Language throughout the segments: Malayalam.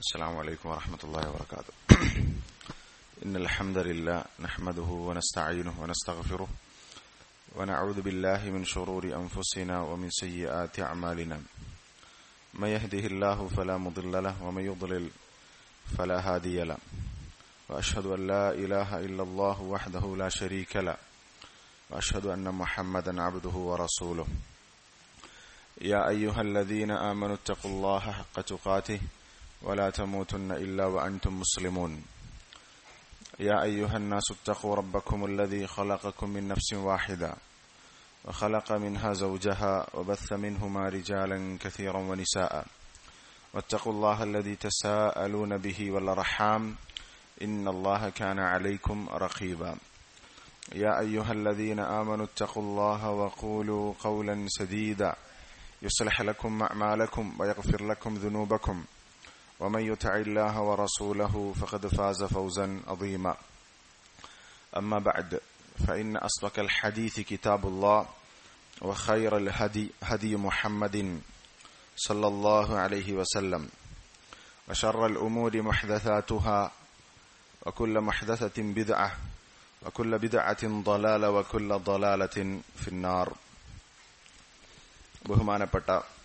السلام عليكم ورحمة الله وبركاته. إن الحمد لله نحمده ونستعينه ونستغفره ونعوذ بالله من شرور أنفسنا ومن سيئات أعمالنا. من يهده الله فلا مضل له ومن يضلل فلا هادي له. وأشهد أن لا إله إلا الله وحده لا شريك له وأشهد أن محمدا عبده ورسوله. يا أيها الذين آمنوا اتقوا الله حق تقاته ولا تموتن إلا وأنتم مسلمون. يا أيها الناس اتقوا ربكم الذي خلقكم من نفس واحدة وخلق منها زوجها وبث منهما رجالا كثيرا ونساء واتقوا الله الذي تساءلون به والأرحام إن الله كان عليكم رقيبا. يا أيها الذين آمنوا اتقوا الله وقولوا قولا سديدا يصلح لكم أعمالكم ويغفر لكم ذنوبكم ومن يطع الله ورسوله فقد فاز فوزا عظيما. أما بعد فإن أصدق الحديث كتاب الله وخير الهدي هدي محمد صلى الله عليه وسلم وشر الأمور محدثاتها وكل محدثة بدعة وكل بدعة ضلالة وكل ضلالة في النار. ബഹുമാനപ്പെട്ട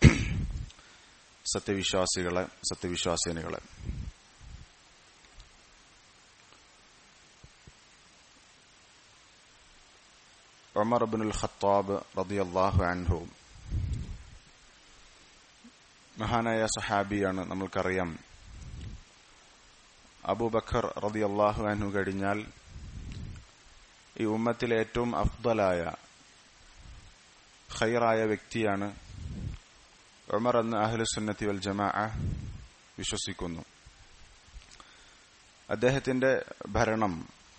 സത്യവിശ്വാസിനികളെ, ഉമർ ഇബ്നുൽ ഖത്താബ് റളിയല്ലാഹു അൻഹു മഹാനായ സഹാബിയാണ്. നമ്മൾക്കറിയാം, അബൂബക്കർ റളിയല്ലാഹു അൻഹു കഴിഞ്ഞാൽ ഈ ഉമ്മത്തിലെ ഏറ്റവും അഫ്ദലായ ഖൈറായ വ്യക്തിയാണ് ഉമർ എന്ന് അഹ്ലുസുന്നത്തി വൽ ജമാഅ വിശ്വസിക്കുന്നു. അദ്ദേഹത്തിന്റെ ഭരണം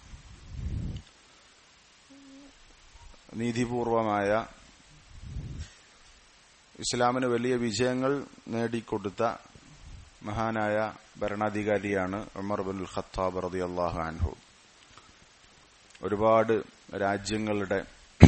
നീതിപൂർവമായ ഇസ്ലാമിന് വലിയ വിജയങ്ങൾ നേടിക്കൊടുത്ത മഹാനായ ഭരണാധികാരിയാണ് ഉമർ ഇബ്നുൽ ഖത്താബ് റളിയല്ലാഹു അൻഹു. ഒരുപാട് രാജ്യങ്ങളുടെ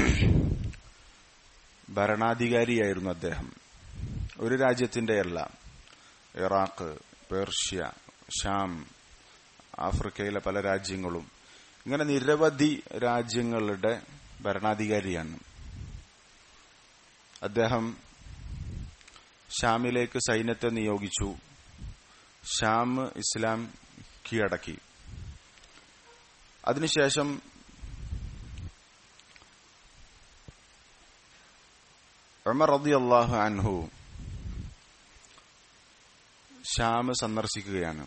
ഭരണാധികാരിയായിരുന്നു അദ്ദേഹം. ഒരു രാജ്യത്തിന്റെയല്ല, ഇറാഖ്, പേർഷ്യ, ഷാം, ആഫ്രിക്കയിലെ പല രാജ്യങ്ങളും, ഇങ്ങനെ നിരവധി രാജ്യങ്ങളുടെ ഭരണാധികാരിയാണ് അദ്ദേഹം. ഷാമിലേക്ക് സൈന്യത്തെ നിയോഗിച്ചു. ഷാം ഇസ്ലാം കീഴടക്കി. അതിനുശേഷം ഉമർ റളിയല്ലാഹു അൻഹു ഷാം സന്ദർശിക്കുകയാണ്.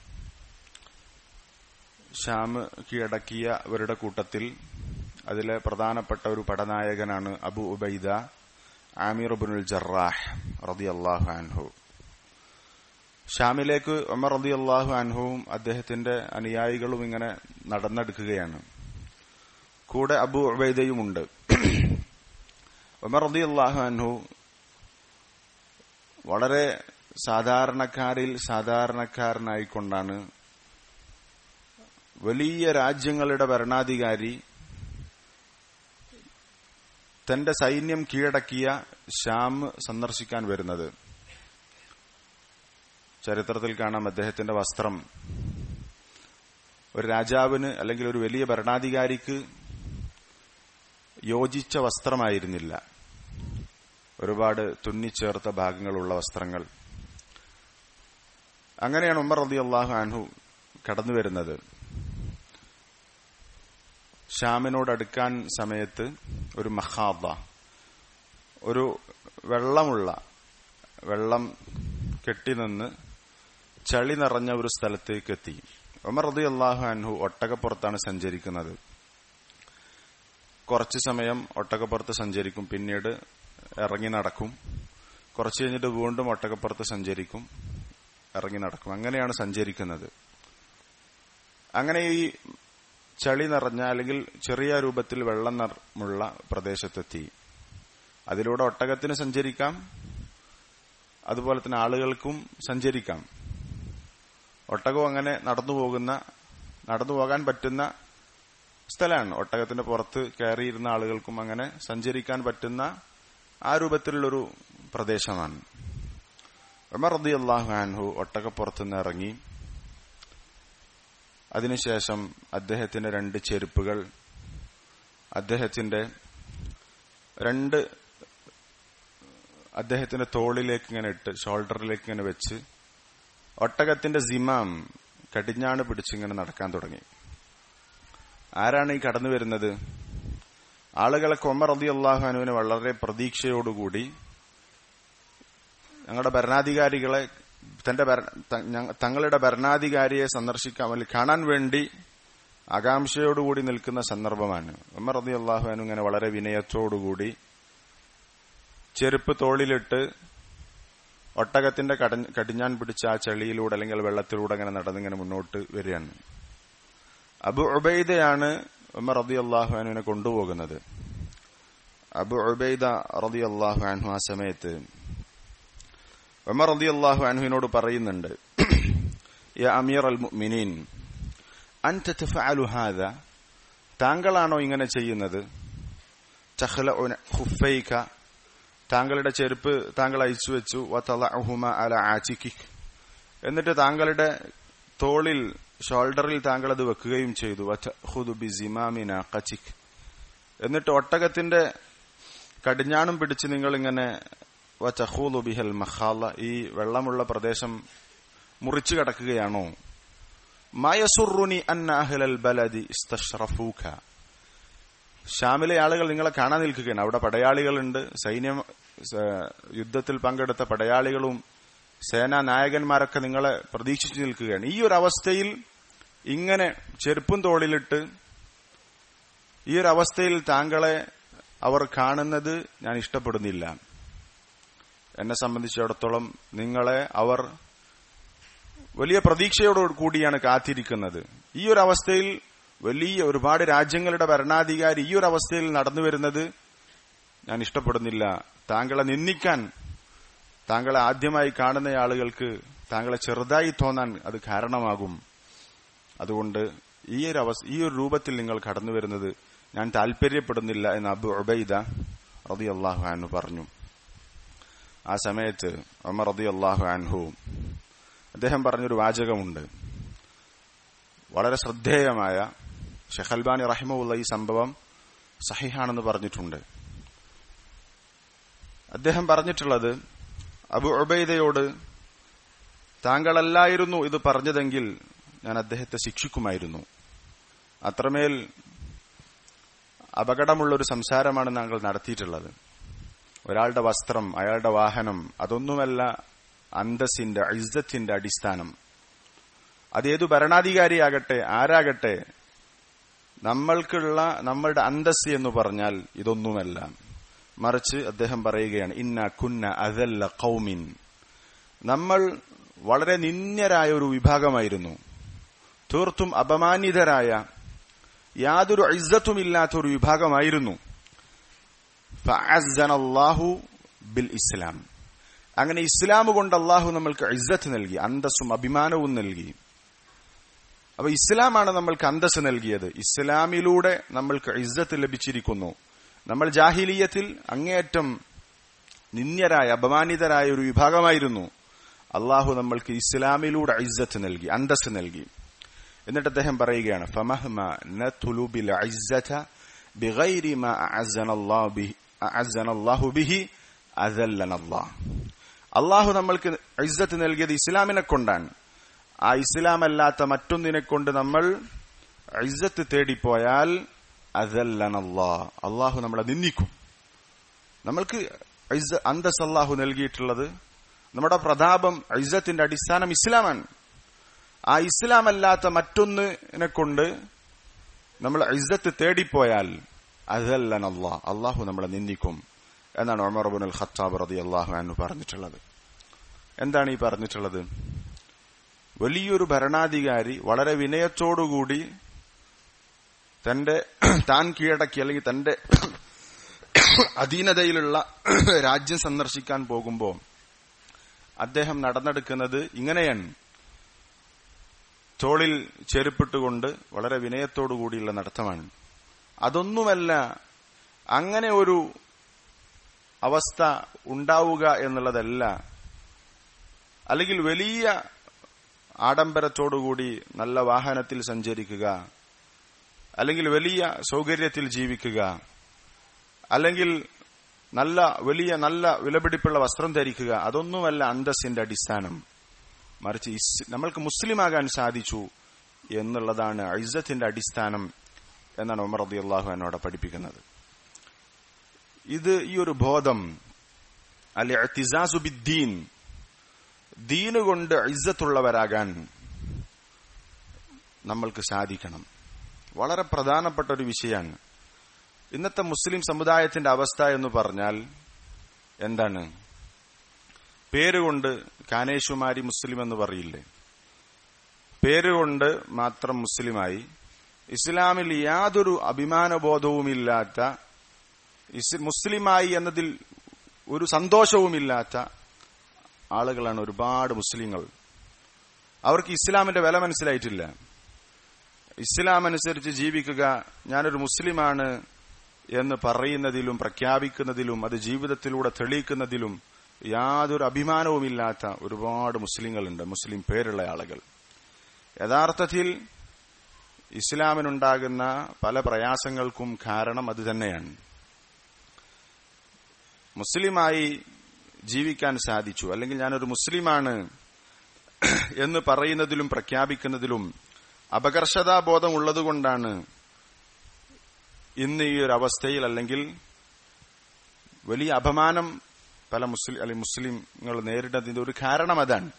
ഷാം കീഴടക്കിയവരുടെ കൂട്ടത്തിൽ അതിലെ പ്രധാനപ്പെട്ട ഒരു പടനായകനാണ് അബു ഉബൈദ ആമിർ ഇബ്നുൽ ജറാഹ് റളിയല്ലാഹു അൻഹു. ഷാമിലേക്ക് ഉമർ റളിയല്ലാഹു അൻഹുവും അദ്ദേഹത്തിന്റെ അനുയായികളും ഇങ്ങനെ നടന്നെടുക്കുകയാണ്. കൂടെ അബു ഉബൈദയുമുണ്ട്. ഉമർ റളിയല്ലാഹു അൻഹു വളരെ സാധാരണക്കാരിൽ സാധാരണക്കാരനായിക്കൊണ്ടാണ് വലിയ രാജ്യങ്ങളുടെ ഭരണാധികാരി തന്റെ സൈന്യം കീഴടക്കിയ ഷാം സന്ദർശിക്കാൻ വരുന്നത്. ചരിത്രത്തിൽ കാണാം, അദ്ദേഹത്തിന്റെ വസ്ത്രം ഒരു രാജാവിന് അല്ലെങ്കിൽ ഒരു വലിയ ഭരണാധികാരിക്ക് യോജിച്ച വസ്ത്രമായിരുന്നില്ല. ഒരുപാട് തുന്നിച്ചേർത്ത ഭാഗങ്ങളുള്ള വസ്ത്രങ്ങൾ. അങ്ങനെയാണ് ഉമർ റളിയല്ലാഹു അൻഹു കടന്നു വരുന്നത്. ഷാമിനോടടുക്കാൻ സമയത്ത് ഒരു മഖാദ, ഒരു വെള്ളം കെട്ടിനിന്ന് ചളി നിറഞ്ഞ ഒരു സ്ഥലത്തേക്ക് എത്തി. ഉമർ റളിയല്ലാഹു അൻഹു ഒട്ടകപ്പുറത്താണ് സഞ്ചരിക്കുന്നത്. കുറച്ചു സമയം ഒട്ടകപ്പുറത്ത് സഞ്ചരിക്കും, പിന്നീട് ഇറങ്ങി നടക്കും. കുറച്ചു കഴിഞ്ഞിട്ട് വീണ്ടും ഒട്ടകപ്പുറത്ത് സഞ്ചരിക്കും, ഇറങ്ങി നടക്കും. അങ്ങനെയാണ് സഞ്ചരിക്കുന്നത്. അങ്ങനെ ഈ ചളി നിറഞ്ഞ അല്ലെങ്കിൽ ചെറിയ രൂപത്തിൽ വെള്ളം നിറമുള്ള പ്രദേശത്തെത്തി. അതിലൂടെ ഒട്ടകത്തിന് സഞ്ചരിക്കാം, അതുപോലെ തന്നെ ആളുകൾക്കും സഞ്ചരിക്കാം. ഒട്ടകവും അങ്ങനെ നടന്നു പോകാൻ പറ്റുന്ന സ്ഥലമാണ്. ഒട്ടകത്തിന്റെ പുറത്ത് കയറിയിരുന്ന ആളുകൾക്കും അങ്ങനെ സഞ്ചരിക്കാൻ പറ്റുന്ന ആ രൂപത്തിലുള്ളൊരു പ്രദേശമാണ്. ഉമർ റളിയല്ലാഹു അൻഹു ഒട്ടകപ്പുറത്തുനിന്ന് ഇറങ്ങി. അതിനുശേഷം അദ്ദേഹത്തിന്റെ 2 ചെരുപ്പുകൾ അദ്ദേഹത്തിന്റെ തോളിലേക്ക് ഇങ്ങനെ ഇട്ട് ഷോൾഡറിലേക്ക് ഇങ്ങനെ വെച്ച് ഒട്ടകത്തിന്റെ സിമാം കടിഞ്ഞാണ് പിടിച്ചിങ്ങനെ നടക്കാൻ തുടങ്ങി. ആരാണ് ഈ കടന്നു വരുന്നത്? ആളുകളൊക്കെ ഉമർ റളിയല്ലാഹു അൻഹുവിനെ വളരെ പ്രതീക്ഷയോടുകൂടി ഞങ്ങളുടെ ഭരണാധികാരികളെ തങ്ങളുടെ ഭരണാധികാരിയെ സന്ദർശിക്കാൻ കാണാൻ വേണ്ടി ആകാംക്ഷയോടുകൂടി നിൽക്കുന്ന സന്ദർഭമാണ്. ഉമർ റളിയല്ലാഹു അൻഹു ഇങ്ങനെ വളരെ വിനയത്തോടുകൂടി ചെരുപ്പ് തോളിലിട്ട് ഒട്ടകത്തിന്റെ കടിഞ്ഞാൻ പിടിച്ച ആ ചെളിയിലൂടെ അല്ലെങ്കിൽ വെള്ളത്തിലൂടെ അങ്ങനെ നടന്നിങ്ങനെ മുന്നോട്ട് വരികയാണ്. അബു ഉബൈദയാണ് ഉമർ റളിയല്ലാഹു അൻഹുവിനെ കൊണ്ടുപോകുന്നത്. അബു ഉബൈദ റളിയല്ലാഹു അൻഹു ആ സമയത്ത് ഉമർ റളിയല്ലാഹു അൻഹുവിനോട് പറയുന്നുണ്ട്, യാ അമീർ അൽ മുഅ്മിനീൻ അൻത തഫഅലു ഹാദാ, താങ്കളാണോ ഇങ്ങനെ ചെയ്യുന്നത്? തഖ്ലഉ ഖുഫൈക, താങ്കളുടെ ചെരുപ്പ് താങ്കൾ അഴിച്ചു വെച്ചു. വതളഅഹുമ അല ആതികിക്, എന്നിട്ട് താങ്കളുടെ തോളിൽ ഷോൾഡറിൽ താങ്കൾ അത് വെക്കുകയും ചെയ്തു. വതഖുദു ബിസിമാമി നാഖതിക്, എന്നിട്ട് ഒട്ടകത്തിന്റെ കടിഞ്ഞാണും പിടിച്ച് നിങ്ങൾ ഇങ്ങനെ വതഖൂലു ബിഹൽ മഖാല, ഈ വെള്ളമുള്ള പ്രദേശം മുറിച്ചു കടക്കുകയാണോ? മായസുറുനി അന്ന അഹ്ലൽ ബലദി ഇസ്തശ്റഫൂക, ഷാമിലെ ആളുകൾ നിങ്ങളെ കാണാൻ നിൽക്കുകയാണ്. അവിടെ പടയാളികളുണ്ട്, യുദ്ധത്തിൽ പങ്കെടുത്ത പടയാളികളും സേനാ നായകന്മാരൊക്കെ നിങ്ങളെ പ്രതീക്ഷിച്ചു നിൽക്കുകയാണ്. ഈ ഒരു അവസ്ഥയിൽ ഇങ്ങനെ ചെരുപ്പും തോളിലിട്ട് ഈ ഒരു അവസ്ഥയിൽ താങ്കളെ അവർ കാണുന്നത് ഞാൻ ഇഷ്ടപ്പെടുന്നില്ല. എന്നെ സംബന്ധിച്ചിടത്തോളം നിങ്ങളെ അവർ വലിയ പ്രതീക്ഷയോട് കൂടിയാണ് കാത്തിരിക്കുന്നത്. ഈ ഒരു അവസ്ഥയിൽ വലിയ ഒരുപാട് രാജ്യങ്ങളുടെ ഭരണാധികാരി ഈ ഒരു അവസ്ഥയിൽ നടന്നു വരുന്നത് ഞാൻ ഇഷ്ടപ്പെടുന്നില്ല. താങ്കളെ നിന്ദിക്കാൻ, താങ്കളെ ആദ്യമായി കാണുന്ന ആളുകൾക്ക് താങ്കളെ ചെറുതായി തോന്നാൻ അത് കാരണമാകും. അതുകൊണ്ട് ഈ ഒരു രൂപത്തിൽ നിങ്ങൾ കടന്നു വരുന്നത് ഞാൻ താല്പര്യപ്പെടുന്നില്ല എന്ന് അബു ഉബൈദ റളിയല്ലാഹു അൻഹു പറഞ്ഞു. ആ സമയത്ത് ഉമർ റളിയല്ലാഹു അൻഹു അദ്ദേഹം പറഞ്ഞൊരു വാചകമുണ്ട്, വളരെ ശ്രദ്ധേയമായ. ഷെയ്ഖ് അൽബാനി റഹിമഹുള്ള ഈ സംഭവം സഹിഹാണെന്ന് പറഞ്ഞിട്ടുണ്ട്. അദ്ദേഹം പറഞ്ഞിട്ടുള്ളത്, അബു ഉബൈദയോട് താങ്കളല്ലായിരുന്നു ഇത് പറഞ്ഞതെങ്കിൽ ഞാൻ അദ്ദേഹത്തെ ശിക്ഷിക്കുമായിരുന്നു. അത്രമേൽ അപകടമുള്ളൊരു സംസാരമാണ് താങ്കൾ നടത്തിയിട്ടുള്ളത്. ഒരാളുടെ വസ്ത്രം, അയാളുടെ വാഹനം, അതൊന്നുമല്ല അന്തസ്സിന്റെ, ഇസ്സത്തിന്റെ അടിസ്ഥാനം. അതേതു ഭരണാധികാരിയാകട്ടെ ആരാകട്ടെ, നമ്മളുടെ അന്തസ് എന്ന് പറഞ്ഞാൽ ഇതൊന്നുമല്ല. മറിച്ച് അദ്ദേഹം പറയുകയാണ്, ഇന്ന കുന്ന അദല്ല ഖൗമിൻ, നമ്മൾ വളരെ നിന്ദ്യരായ ഒരു വിഭാഗമായിരുന്നു, തീർത്തും അപമാനിതരായ, യാതൊരു ഇസ്സത്തുമില്ലാത്ത ഒരു വിഭാഗമായിരുന്നു. ഫഅസ്സനല്ലാഹു ബിൽ ഇസ്ലാം, അങ്ങനെ ഇസ്ലാം കൊണ്ട് അള്ളാഹു നമ്മൾക്ക് ഇസ്സത്ത് നൽകി, അന്തസ്സും അഭിമാനവും നൽകി. അപ്പൊ ഇസ്ലാമാണ് നമ്മൾക്ക് അന്തസ്സ് നൽകിയത്. ഇസ്ലാമിലൂടെ നമ്മൾക്ക് ഇസ്സത്ത് ലഭിച്ചിരിക്കുന്നു. നമ്മൾ ജാഹിലിയത്തിൽ അങ്ങേയറ്റം നിന്ദ്യരായ, അപമാനിതരായ ഒരു വിഭാഗമായിരുന്നു. അള്ളാഹു നമ്മൾക്ക് ഇസ്ലാമിലൂടെ ഇസ്സത്ത് നൽകി, അന്തസ്സ് നൽകി. എന്നിട്ട് അദ്ദേഹം പറയുകയാണ്, ഫമഹ്മ നത്ലു ബിൽ ഇസ്സത ബിഗൈരി മാ അഅസ്സനല്ലാഹു ബിഹി അദല്ലനല്ലാഹ്. അള്ളാഹു നമ്മൾക്ക് ഇസ്സത്ത് നൽകിയത് ഇസ്ലാമിനെ കൊണ്ടാണ്. ആ ഇസ്ലാം അല്ലാത്ത മറ്റൊന്നിനെ കൊണ്ട് നമ്മൾ ഇസ്സത്ത് തേടിപ്പോയാൽ അദല്ലനല്ലാഹ്, അള്ളാഹു നമ്മളെ നിന്ദിക്കും. നമ്മൾക്ക് അന്തസ് അള്ളാഹു നൽകിയിട്ടുള്ളത്, നമ്മുടെ പ്രതാപം, ഇസ്സത്തിന്റെ അടിസ്ഥാനം ഇസ്ലാമാണ്. ആ ഇസ്ലാം അല്ലാത്ത മറ്റൊന്നിനെ കൊണ്ട് നമ്മൾ ഇസ്സത്ത് തേടിപ്പോയാൽ അദല്ലനല്ലാഹ്, അള്ളാഹു നമ്മളെ നിന്ദിക്കും എന്നാണ് ഉമർ ഇബ്നുൽ ഖത്താബ് റളിയല്ലാഹു അൻഹു പറഞ്ഞിട്ടുള്ളത്. എന്താണ് ഈ പറഞ്ഞിട്ടുള്ളത്? വലിയൊരു ഭരണാധികാരി വളരെ വിനയത്തോടുകൂടി താൻ കീഴടക്കി അല്ലെങ്കിൽ തന്റെ അധീനതയിലുള്ള രാജ്യം സന്ദർശിക്കാൻ പോകുമ്പോൾ അദ്ദേഹം നടന്നെടുക്കുന്നത് ഇങ്ങനെയാണ്. തോളിൽ ചെരുപ്പിട്ടുകൊണ്ട് വളരെ വിനയത്തോടുകൂടിയുള്ള നടത്തമാണ്. അതൊന്നുമല്ല, അങ്ങനെ ഒരു അവസ്ഥ ഉണ്ടാവുക എന്നുള്ളതല്ല അല്ലെങ്കിൽ വലിയ ആഡംബരത്തോടുകൂടി നല്ല വാഹനത്തിൽ സഞ്ചരിക്കുക, അല്ലെങ്കിൽ വലിയ സൗകര്യത്തിൽ ജീവിക്കുക, അല്ലെങ്കിൽ വലിയ വിലപിടിപ്പുള്ള വസ്ത്രം ധരിക്കുക, അതൊന്നുമല്ല അന്തസ്സിന്റെ അടിസ്ഥാനം. മറിച്ച് നമ്മൾക്ക് മുസ്ലിമാകാൻ സാധിച്ചു എന്നുള്ളതാണ് ഇസ്സത്തിന്റെ അടിസ്ഥാനം എന്നാണ് ഉമർ റളിയല്ലാഹു അൻഹു അവിടെ പഠിപ്പിക്കുന്നത്. ഈ ഒരു ബോധം, അൽ ഇഅ്തിസാസു ബിദ്ദീൻ, ദീന് കൊണ്ട് ഇസ്സത്തുള്ളവരാകാൻ നമ്മൾക്ക് സാധിക്കണം. വളരെ പ്രധാനപ്പെട്ട ഒരു വിഷയമാണ്. ഇന്നത്തെ മുസ്ലിം സമുദായത്തിന്റെ അവസ്ഥ എന്ന് പറഞ്ഞാൽ എന്താണ്? പേരുകൊണ്ട് കാനേശുമാരി മുസ്ലിം എന്ന് പറയില്ലേ? പേരുകൊണ്ട് മാത്രം മുസ്ലിമായി, ഇസ്ലാമിൽ യാതൊരു അഭിമാനബോധവുമില്ലാത്ത, മുസ്ലിമായി എന്നതിൽ ഒരു സന്തോഷവുമില്ലാത്ത ആളുകളാണ് ഒരുപാട് മുസ്ലിങ്ങൾ. അവർക്ക് ഇസ്ലാമിന്റെ വില മനസ്സിലായിട്ടില്ല. ഇസ്ലാം അനുസരിച്ച് ജീവിക്കുക, ഞാനൊരു മുസ്ലിമാണ് എന്ന് പറയുന്നതിലും പ്രഖ്യാപിക്കുന്നതിലും അത് ജീവിതത്തിലൂടെ തെളിയിക്കുന്നതിലും യാതൊരു അഭിമാനവുമില്ലാത്ത ഒരുപാട് മുസ്ലിങ്ങളുണ്ട്, മുസ്ലിം പേരുള്ള ആളുകൾ. യഥാർത്ഥത്തിൽ ഇസ്ലാമിനുണ്ടാകുന്ന പല പ്രയാസങ്ങൾക്കും കാരണം അത് തന്നെയാണ്. മുസ്ലിമായി ജീവിക്കാൻ സാധിച്ചു, അല്ലെങ്കിൽ ഞാനൊരു മുസ്ലിമാണ് എന്ന് പറയുന്നതിലും പ്രഖ്യാപിക്കുന്നതിലും അപകർഷതാബോധം ഉള്ളതുകൊണ്ടാണ് ഇന്ന് ഈ ഒരു അവസ്ഥയിൽ, അല്ലെങ്കിൽ വലിയ അപമാനം പല മുസ്ലിങ്ങൾ നേരിടുന്നതിന്റെ ഒരു കാരണം അതാണ്.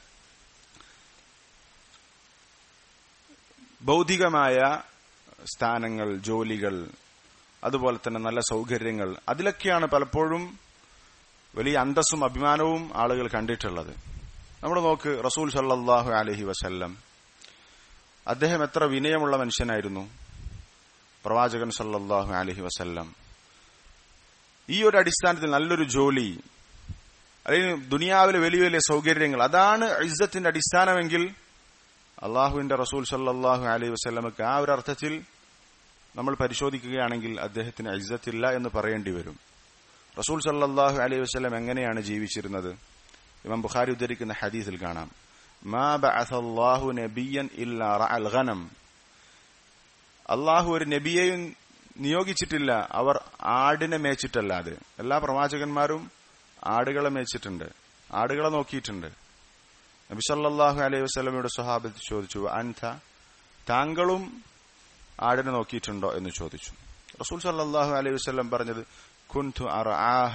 ഭൗതികമായ സ്ഥാനങ്ങൾ, ജോലികൾ, അതുപോലെ തന്നെ നല്ല സൗകര്യങ്ങൾ, അതിലൊക്കെയാണ് പലപ്പോഴും വലിയ അന്തസ്സും അഭിമാനവും ആളുകൾ കണ്ടിട്ടുള്ളത്. നമ്മൾ നോക്ക്, റസൂൽ സല്ലല്ലാഹു അലൈഹി വസല്ലം അദ്ദേഹം എത്ര വിനയമുള്ള മനുഷ്യനായിരുന്നു. പ്രവാചകൻ സല്ലല്ലാഹു അലൈഹി വസല്ലം ഈ ഒരു അടിസ്ഥാനത്തിൽ നല്ലൊരു ജോലി, അല്ലെങ്കിൽ ദുനിയാവിലെ വലിയ വലിയ സൗകര്യങ്ങൾ, അതാണ് ഇസ്സത്തിന്റെ അടിസ്ഥാനമെങ്കിൽ അള്ളാഹുവിന്റെ റസൂൽ സല്ലല്ലാഹു അലൈഹി വസല്ലമക്ക് ആ ഒരു അർത്ഥത്തിൽ നമ്മൾ പരിശോധിക്കുകയാണെങ്കിൽ അദ്ദേഹത്തിന് ഇസ്സത്തില്ല എന്ന് പറയേണ്ടി വരും. റസൂൽ സല്ലല്ലാഹു അലൈഹി വസല്ലം എങ്ങനെയാണ് ജീവിച്ചിരുന്നത്? ഇമാം ബുഖാരി ഉദ്ധരിക്കുന്ന ഹദീസിൽ കാണാം, മാ ബഅസല്ലാഹു നബിയ്യൻ ഇല്ലാ റഅൽ ഗനം. അള്ളാഹു ഒരു നബിയെയും നിയോഗിച്ചിട്ടില്ല അവർ ആടിനെ മേച്ചിട്ടല്ലാതെ. എല്ലാ പ്രവാചകന്മാരും ആടുകളെ മേച്ചിട്ടുണ്ട്, ആടുകളെ നോക്കിയിട്ടുണ്ട്. നബി സല്ലല്ലാഹു അലൈഹി വസല്ലമയുടെ സ്വഹാബത്ത് ചോദിച്ചു, അൻത, താങ്കളും ആടിനെ നോക്കിയിട്ടുണ്ടോ എന്ന് ചോദിച്ചു. റസൂൽ സല്ലല്ലാഹു അലൈഹി വസല്ലം പറഞ്ഞത്, കുൻതു അർആഹ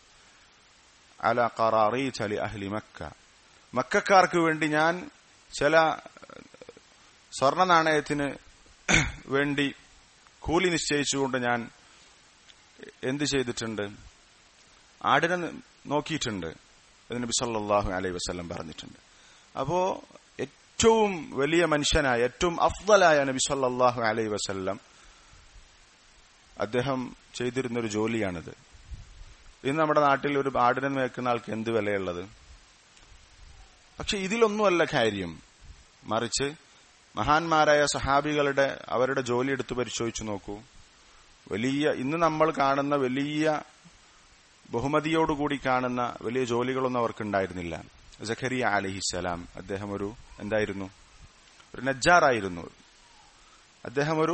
അലാ ഖറാറീത ലി അഹ്ലി മക്ക. മക്കക്കാർക്ക് വേണ്ടി ഞാൻ ചില സ്വർണ്ണ നാണയത്തിന് വേണ്ടി കൂലി നിശ്ചയിച്ചുകൊണ്ട് ഞാൻ എന്ത് ചെയ്തിട്ടുണ്ട്? ആടിനെ നോക്കിയിട്ടുണ്ട് എന്ന് നബി സല്ലല്ലാഹു അലൈഹി വസല്ലം പറഞ്ഞിട്ടുണ്ട്. അപ്പോ ഏറ്റവും വലിയ മനുഷ്യനായ, ഏറ്റവും അഫ്ദലായ നബി സല്ലല്ലാഹു അലൈഹി വസല്ലം അദ്ദേഹം ചെയ്തിരുന്നൊരു ജോലിയാണിത്. ഇന്ന് നമ്മുടെ നാട്ടിൽ ഒരു ആടിനെ മേക്കുന്ന ആൾക്ക് എന്ത് വിലയുള്ളത്? പക്ഷെ ഇതിലൊന്നുമല്ല കാര്യം. മറിച്ച് മഹാന്മാരായ സഹാബികളുടെ അവരുടെ ജോലി എടുത്തു പരിശോധിച്ചു നോക്കൂ. ഇന്ന് നമ്മൾ കാണുന്ന വലിയ ബഹുമതിയോടുകൂടി കാണുന്ന വലിയ ജോലികളൊന്നും അവർക്കുണ്ടായിരുന്നില്ല. സഖരിയ അലൈഹിസ്സലാം അദ്ദേഹം ഒരു നജ്ജാറായിരുന്നു, അദ്ദേഹം ഒരു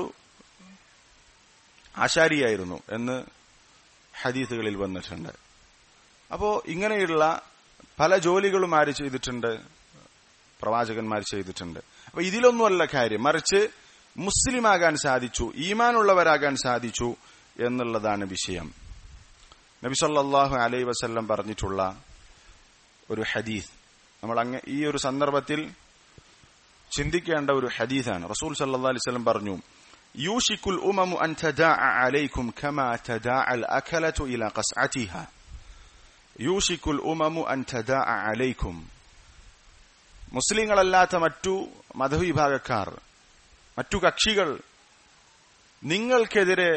ആശാരിയായിരുന്നു എന്ന് ഹദീസുകളിൽ വന്നിട്ടുണ്ട്. അപ്പോ ഇങ്ങനെയുള്ള പല ജോലികളും ആര് ചെയ്തിട്ടുണ്ട്? പ്രവാചകന്മാർ ചെയ്തിട്ടുണ്ട്. അപ്പൊ ഇതിലൊന്നുമല്ല കാര്യം, മറിച്ച് മുസ്ലിമാകാൻ സാധിച്ചു, ഈമാനുള്ളവരാകാൻ സാധിച്ചു എന്നുള്ളതാണ് വിഷയം. നബി സല്ലല്ലാഹു അലൈഹി വസല്ലം പറഞ്ഞിട്ടുള്ള ഒരു ഹദീസ് നമ്മൾ ഈ ഒരു സന്ദർഭത്തിൽ ചിന്തിക്കേണ്ട ഒരു ഹദീസാണ്. റസൂൽ സല്ലല്ലാഹു അലൈഹി വസല്ലം പറഞ്ഞു, യൂഷിക്കുൽ ഉമമു അൻ തദാഅ അലൈക്കും കമാ തദാഅൽ അകലതു ഇലാ ഖസ്അതിഹാ. യൂഷിക്കുൽ ഉമമു അൻ തദാഅ അലൈക്കും. മുസ്ലിങ്ങളല്ലാത്ത മറ്റു മതവിഭാഗക്കാർ, മറ്റു കക്ഷികൾ, നിങ്ങൾക്കെതിരെ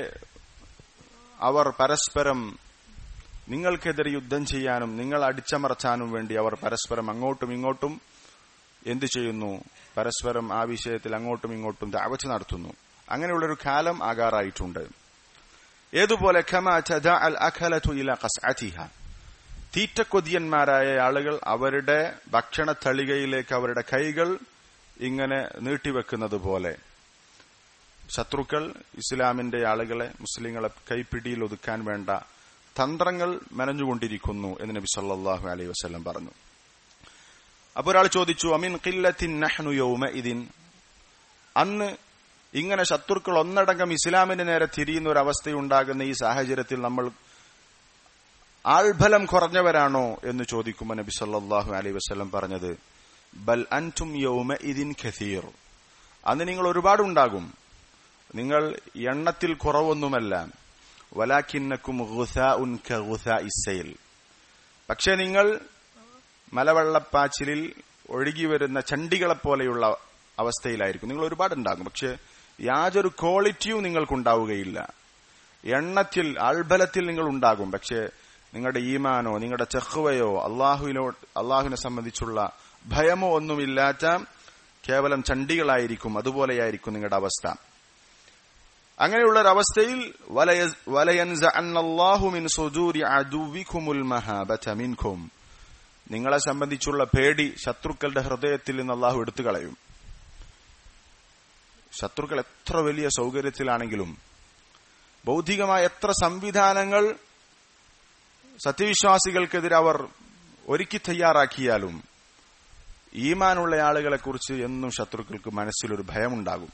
അവർ പരസ്പരം നിങ്ങൾക്കെതിരെ യുദ്ധം ചെയ്യാനും നിങ്ങൾ അടിച്ചമർത്താനും വേണ്ടി അവർ പരസ്പരം അങ്ങോട്ടും ഇങ്ങോട്ടും എന്തു ചെയ്യുന്നു? പരസ്പരം ആ വിഷയത്തിൽ അങ്ങോട്ടും ഇങ്ങോട്ടും ദഅവത്ത് നടത്തുന്നു. അങ്ങനെയുള്ളൊരു കാലം ആകാറായിട്ടുണ്ട്. ഏതുപോലെ കമാ തദാഅൽ അകലതു ഇലാ ഖസ്അതിഹാ, തീറ്റക്കൊതിയന്മാരായ ആളുകൾ അവരുടെ ഭക്ഷണ തളികയിലേക്ക് അവരുടെ കൈകൾ ഇങ്ങനെ നീട്ടിവെക്കുന്നത് പോലെ ശത്രുക്കൾ ഇസ്ലാമിന്റെ ആളുകളെ, മുസ്ലിങ്ങളെ കൈപ്പിടിയിൽ ഒതുക്കാൻ വേണ്ട തന്ത്രങ്ങൾ മെനഞ്ഞുകൊണ്ടിരിക്കുന്നു എന്ന് നബി സല്ലല്ലാഹു അലൈഹി വസല്ലം പറഞ്ഞു. അപ്പോൾ ഒരാൾ ചോദിച്ചു, അമിൻ ഖില്ലത്തിൻ നഹ്നു യൗമഇദിൻ, അന്ന് ഇങ്ങനെ ശത്രുക്കൾ ഒന്നടങ്കം ഇസ്ലാമിന് നേരെ തിരിയുന്ന ഒരു അവസ്ഥയുണ്ടാകുന്ന ഈ സാഹചര്യത്തിൽ നമ്മൾ ആൾബലം കുറഞ്ഞവരാണോ എന്ന് ചോദിക്കുമ്പോൾ നബി സല്ലല്ലാഹു അലൈഹി വസല്ലം പറഞ്ഞത്, ബൽ അൻതും യൗമഇദിൻ കസീർ, അന്ന് നിങ്ങൾ ഒരുപാടുണ്ടാകും, നിങ്ങൾ എണ്ണത്തിൽ കുറവൊന്നുമല്ല. വലാകിന്നകും ഗുസാഉൻ കഗുസാഇസ് സൈൽ, പക്ഷേ നിങ്ങൾ മലവെള്ളപ്പാച്ചിലിൽ ഒഴുകി വരുന്ന ചണ്ടികളെപ്പോലെയുള്ള അവസ്ഥയിലായിരിക്കും. നിങ്ങൾ ഒരുപാടുണ്ടാകും, പക്ഷെ യാതൊരു ക്വാളിറ്റിയും നിങ്ങൾക്കുണ്ടാവുകയില്ല. എണ്ണത്തിൽ ആൾബലത്തിൽ നിങ്ങൾ ഉണ്ടാകും, പക്ഷേ നിങ്ങളുടെ ഈമാനോ നിങ്ങളുടെ തഖ്വയോ അള്ളാഹുവിനെ സംബന്ധിച്ചുള്ള ഭയമോ ഒന്നുമില്ലാത്ത കേവലം ചണ്ടികളായിരിക്കും. അതുപോലെയായിരിക്കും നിങ്ങളുടെ അവസ്ഥ. അങ്ങനെയുള്ള ഒരവസ്ഥയിൽ വലയൻസഅന്നല്ലാഹു മിൻ സുദൂരി അദുവികുമുൽ മഹാബത മിൻകും, നിങ്ങളെ സംബന്ധിച്ചുള്ള പേടി ശത്രുക്കളുടെ ഹൃദയത്തിൽ നിന്ന് അള്ളാഹു എടുത്തു കളയും. ശത്രുക്കൾ എത്ര വലിയ സൗകര്യത്തിലാണെങ്കിലും, ഭൗതികമായ എത്ര സംവിധാനങ്ങൾ സത്യവിശ്വാസികൾക്കെതിരെ അവർ ഒരുക്കി തയ്യാറാക്കിയാലും, ഈമാനുള്ള ആളുകളെക്കുറിച്ച് എന്നും ശത്രുക്കൾക്ക് മനസ്സിലൊരു ഭയമുണ്ടാകും.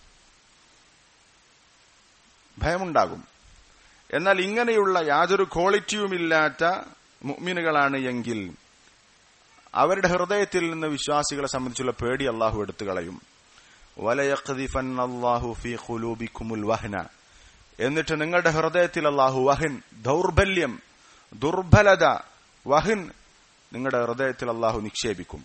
എന്നാൽ ഇങ്ങനെയുള്ള യാതൊരു ക്വാളിറ്റിയുമില്ലാത്ത മുഅ്മിനുകളാണ് എങ്കിൽ അവരുടെ ഹൃദയത്തിൽ നിന്ന് വിശ്വാസികളെ സംബന്ധിച്ചുള്ള പേടി അള്ളാഹു എടുത്തു കളയും. വലയഖ്ദിഫന്നല്ലാഹു ഫീ ഖുലൂബികുമുൽ വഹ്ന, എന്നിട്ട് നിങ്ങളുടെ ഹൃദയത്തിൽ അള്ളാഹു വഹൻ, ദൗർബല്യം, ദുർബലത, വഹൻ നിങ്ങളുടെ ഹൃദയത്തിൽ അള്ളാഹു നിക്ഷേപിക്കും.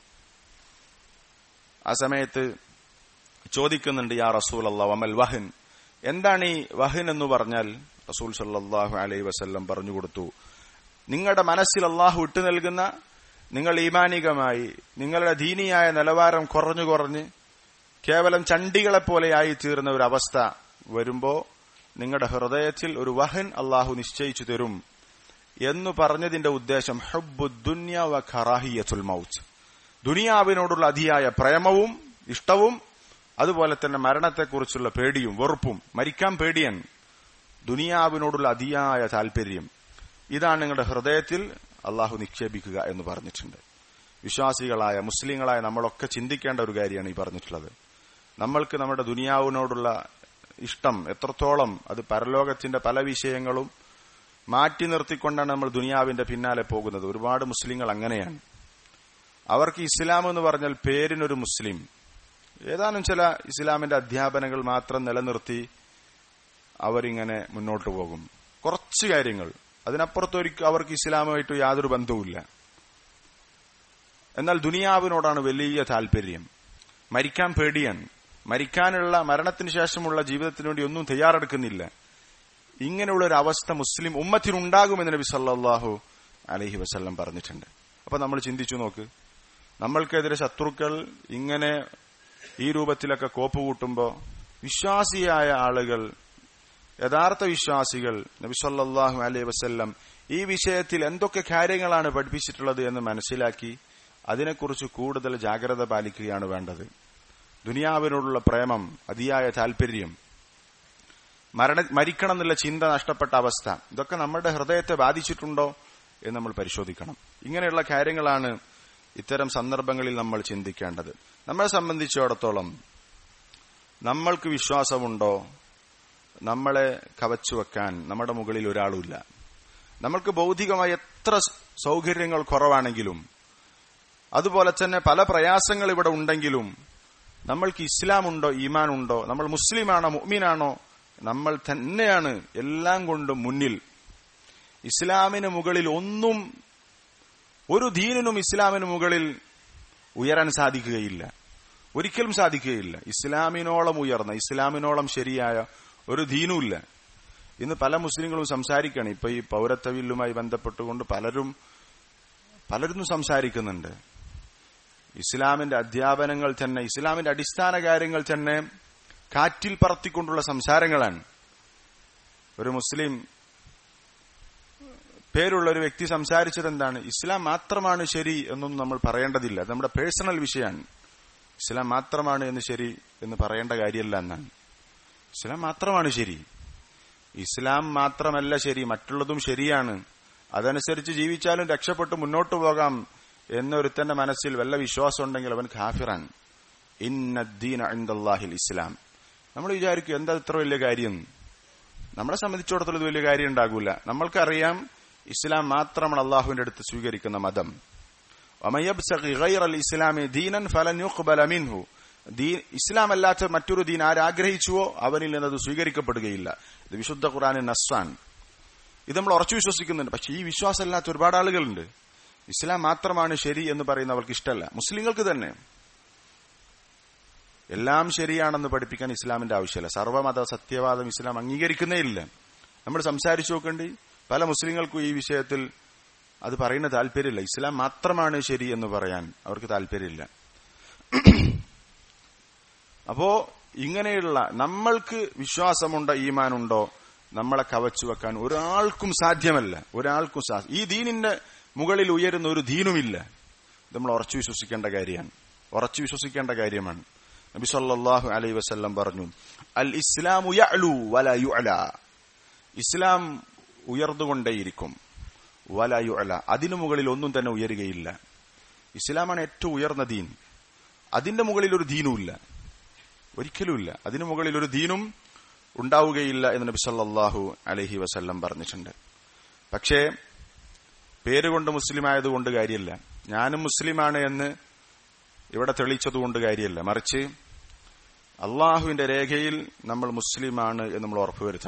ആ സമയത്ത് ചോദിക്കുന്നുണ്ട്, യാ റസൂലല്ലാഹ് വമൽ വഹൻ, എന്താണ് ഈ വഹൻ എന്ന് പറഞ്ഞാൽ? റസൂൽ സല്ലല്ലാഹു അലൈഹി വസല്ലം പറഞ്ഞു കൊടുത്തു, നിങ്ങളുടെ മനസ്സിൽ അള്ളാഹു ഇട്ടു നൽകുന്ന, നിങ്ങൾ ഈമാനികമായി നിങ്ങളുടെ ദീനിയായ നിലവാരം കുറഞ്ഞു കേവലം ചണ്ടികളെപ്പോലെയായി തീർന്ന ഒരു അവസ്ഥ വരുമ്പോ നിങ്ങളുടെ ഹൃദയത്തിൽ ഒരു വഹൻ അള്ളാഹു നിശ്ചയിച്ചു തരും എന്ന് പറഞ്ഞതിന്റെ ഉദ്ദേശം ഹുബ്ബുദ്ദുന്യ വ കറാഹിയത്തുൽ മൗത്ത്, ദുനിയാവിനോടുള്ള അതിയായ പ്രേമവും ഇഷ്ടവും, അതുപോലെ തന്നെ മരണത്തെക്കുറിച്ചുള്ള പേടിയും വെറുപ്പും. മരിക്കാൻ പേടിയൻ, ദുനിയാവിനോടുള്ള അതിയായ താല്പര്യം, ഇതാണ് നിങ്ങളുടെ ഹൃദയത്തിൽ അള്ളാഹു നിക്ഷേപിക്കുക എന്ന് പറഞ്ഞിട്ടുണ്ട്. വിശ്വാസികളായ മുസ്ലിങ്ങളായ നമ്മളൊക്കെ ചിന്തിക്കേണ്ട ഒരു കാര്യമാണ് ഈ പറഞ്ഞിട്ടുള്ളത്. നമ്മൾക്ക് നമ്മുടെ ദുനിയാവിനോടുള്ള ഇഷ്ടം എത്രത്തോളം, അത് പരലോകത്തിന്റെ പല വിഷയങ്ങളും മാറ്റി നിർത്തിക്കൊണ്ടാണ് നമ്മൾ ദുനിയാവിന്റെ പിന്നാലെ പോകുന്നത്. ഒരുപാട് മുസ്ലിങ്ങൾ അങ്ങനെയാണ്. അവർക്ക് ഇസ്ലാം എന്ന് പറഞ്ഞാൽ പേരിനൊരു മുസ്ലിം, ഏതാനും ചില ഇസ്ലാമിന്റെ അധ്യാപനങ്ങൾ മാത്രം നിലനിർത്തി അവരിങ്ങനെ മുന്നോട്ടു പോകും. കുറച്ച് കാര്യങ്ങൾ, അതിനപ്പുറത്തൊരിക്കും അവർക്ക് ഇസ്ലാമുമായിട്ട് യാതൊരു ബന്ധവുമില്ല. എന്നാൽ ദുനിയാവിനോടാണ് വലിയ താല്പര്യം. മരിക്കാൻ പേടിയാണ്, മരിക്കാനുള്ള, മരണത്തിന് ശേഷമുള്ള ജീവിതത്തിന് വേണ്ടി ഒന്നും തയ്യാറെടുക്കുന്നില്ല. ഇങ്ങനെയുള്ള ഒരു അവസ്ഥ മുസ്ലിം ഉമ്മത്തിനുണ്ടാകുമെന്ന് നബി സല്ലല്ലാഹു അലൈഹി വസല്ലം പറഞ്ഞിട്ടുണ്ട്. അപ്പൊ നമ്മൾ ചിന്തിച്ചു നോക്ക്, നമ്മൾക്കെതിരെ ശത്രുക്കൾ ഇങ്ങനെ ഈ രൂപത്തിലൊക്കെ കോപ്പ് കൂട്ടുമ്പോ വിശ്വാസിയായ ആളുകൾ, യഥാർത്ഥ വിശ്വാസികൾ, നബി സല്ലല്ലാഹു അലൈഹി വസല്ലം ഈ വിഷയത്തിൽ എന്തൊക്കെ കാര്യങ്ങളാണ് പഠിപ്പിച്ചിട്ടുള്ളത് എന്ന് മനസ്സിലാക്കി അതിനെക്കുറിച്ച് കൂടുതൽ ജാഗ്രത പാലിക്കുകയാണ് വേണ്ടത്. ദുനിയാവിനോടുള്ള പ്രേമം, അതിയായ താല്പര്യം, മരിക്കണം എന്നുള്ള ചിന്ത നഷ്ടപ്പെട്ട അവസ്ഥ, ഇതൊക്കെ നമ്മുടെ ഹൃദയത്തെ ബാധിച്ചിട്ടുണ്ടോ എന്ന് നമ്മൾ പരിശോധിക്കണം. ഇങ്ങനെയുള്ള കാര്യങ്ങളാണ് ഇത്തരം സന്ദർഭങ്ങളിൽ നമ്മൾ ചിന്തിക്കേണ്ടത്. നമ്മളെ സംബന്ധിച്ചിടത്തോളം നമ്മൾക്ക് വിശ്വാസമുണ്ടോ, നമ്മളെ കവച്ചുവെക്കാൻ നമ്മുടെ മുകളിൽ ഒരാളുമില്ല. നമ്മൾക്ക് ഭൗതികമായ എത്ര സൗകര്യങ്ങൾ കുറവാണെങ്കിലും, അതുപോലെ തന്നെ പല പ്രയാസങ്ങൾ ഇവിടെ ഉണ്ടെങ്കിലും, നമ്മൾക്ക് ഇസ്ലാമുണ്ടോ, ഈമാനുണ്ടോ, നമ്മൾ മുസ്ലിമാണോ, മുഅ്മിനാണോ, നമ്മൾ തന്നെയാണ് എല്ലാം കൊണ്ടും മുന്നിൽ. ഇസ്ലാമിന് മുകളിൽ ഒന്നും, ഒരു ദീനിനും ഇസ്ലാമിന് മുകളിൽ ഉയരാൻ സാധിക്കുകയില്ല, ഒരിക്കലും സാധിക്കുകയില്ല. ഇസ്ലാമിനോളം ഉയർന്ന, ഇസ്ലാമിനോളം ശരിയായ ഒരു ദീനുമില്ല. ഇന്ന് പല മുസ്ലിങ്ങളും സംസാരിക്കുകയാണ്. ഇപ്പൊ ഈ പൗരത്വ ബില്ലുമായി ബന്ധപ്പെട്ടുകൊണ്ട് പലരും സംസാരിക്കുന്നുണ്ട്. ഇസ്ലാമിന്റെ അധ്യാപനങ്ങൾ തന്നെ, ഇസ്ലാമിന്റെ അടിസ്ഥാന കാര്യങ്ങൾ തന്നെ കാറ്റിൽ പറത്തിക്കൊണ്ടുള്ള സംസാരങ്ങളാണ്. ഒരു മുസ്ലിം പേരുള്ള ഒരു വ്യക്തി സംസാരിച്ചത് എന്താണ്? ഇസ്ലാം മാത്രമാണ് ശരി എന്നൊന്നും നമ്മൾ പറയേണ്ടതില്ല, അത് നമ്മുടെ പേഴ്സണൽ വിഷയമാണ്. ഇസ്ലാം മാത്രമാണ് എന്ന് ശരി എന്ന് പറയേണ്ട കാര്യമല്ല എന്നാണ്. ഇസ്ലാം മാത്രമാണ് ശരി, ഇസ്ലാം മാത്രമല്ല ശരി, മറ്റുള്ളതും ശരിയാണ്, അതനുസരിച്ച് ജീവിച്ചാലും രക്ഷപ്പെട്ട് മുന്നോട്ട് പോകാം എന്നൊരുത്തന്റെ മനസ്സിൽ വല്ല വിശ്വാസം ഉണ്ടെങ്കിൽ അവൻ കാഫിറാൻ. ഇന്നദ്ദീന ഇൻദല്ലാഹിൽ ഇസ്ലാം. നമ്മൾ വിചാരിക്കും എന്താ ഇത്ര വലിയ കാര്യം? നമ്മളെ സംബന്ധിച്ചിടത്തോളം ഇത് വലിയ കാര്യം ഉണ്ടാകൂല. നമ്മൾക്കറിയാം ഇസ്ലാം മാത്രമാണ് അള്ളാഹുവിന്റെ അടുത്ത് സ്വീകരിക്കുന്ന മതം. വമൻ യബ്തഗി ഗൈറൽ ഇസ്ലാമി ദീനൻ ഫലൻ യുഖ്ബല മിൻഹു. ഇസ്ലാം അല്ലാത്ത മറ്റൊരു ദീൻ ആരാഗ്രഹിച്ചുവോ അവനിൽ നിന്നത് സ്വീകരിക്കപ്പെടുകയില്ല. ഇത് വിശുദ്ധ ഖുർആനിൽ നസ്സാൻ. ഇത് നമ്മൾ ഉറച്ചു വിശ്വസിക്കുന്നുണ്ട്. പക്ഷെ ഈ വിശ്വാസമില്ലാത്ത ഒരുപാട് ആളുകളുണ്ട്. ഇസ്ലാം മാത്രമാണ് ശരി എന്ന് പറയുന്നവർക്ക് ഇഷ്ടമല്ല. മുസ്ലിങ്ങൾക്ക് തന്നെ എല്ലാം ശരിയാണെന്ന് പഠിപ്പിക്കാൻ ഇസ്ലാമിന്റെ ആവശ്യമില്ല. സർവ്വമത സത്യവാദം ഇസ്ലാം അംഗീകരിക്കുന്നേ ഇല്ല. നമ്മൾ സംസാരിച്ചു നോക്കേണ്ടി പല മുസ്ലിങ്ങൾക്കും ഈ വിഷയത്തിൽ അത് പറയുന്ന താല്പര്യമില്ല. ഇസ്ലാം മാത്രമാണ് ശരി എന്ന് പറയാൻ അവർക്ക് താല്പര്യമില്ല. അപ്പോ ഇങ്ങനെയുള്ള നമ്മൾക്ക് വിശ്വാസമുണ്ടോ ഈമാനുണ്ടോ നമ്മളെ കവച്ചു വെക്കാൻ ഒരാൾക്കും സാധ്യമല്ല. ഈ ദീനിന്റെ മുകളിൽ ഉയരുന്ന ഒരു ദീനുമില്ല. നമ്മൾ ഉറച്ചു വിശ്വസിക്കേണ്ട കാര്യമാണ്. നബി സല്ലല്ലാഹു അലൈഹി വസല്ലം പറഞ്ഞു, അൽ ഇസ്ലാമു യഅലു വലാ യുഅല. ഇസ്ലാം ഉയർന്നുകൊണ്ടേയിരിക്കും, വലാ യുഅല, അതിനു മുകളിൽ ഒന്നും തന്നെ ഉയരുകയില്ല. ഇസ്ലാമാണ് ഏറ്റവും ഉയർന്ന ദീൻ. അതിന്റെ മുകളിൽ ഒരു ദീനുമില്ല, ഒരിക്കലുമില്ല. അതിനു മുകളിൽ ഒരു ദീനും ഉണ്ടാവുകയില്ല എന്ന് നബി സല്ലല്ലാഹു അലൈഹി വസല്ലം പറഞ്ഞിട്ടുണ്ട്. പക്ഷേ പേരുകൊണ്ട് മുസ്ലിം ആയതുകൊണ്ട് കാര്യമില്ല, ഞാനും മുസ്ലിമാണ് എന്ന് ഇവിടെ തെളിയിച്ചതുകൊണ്ട് കാര്യമില്ല. മറിച്ച് അള്ളാഹുവിന്റെ രേഖയിൽ നമ്മൾ മുസ്ലിമാണ് എന്ന് നമ്മൾ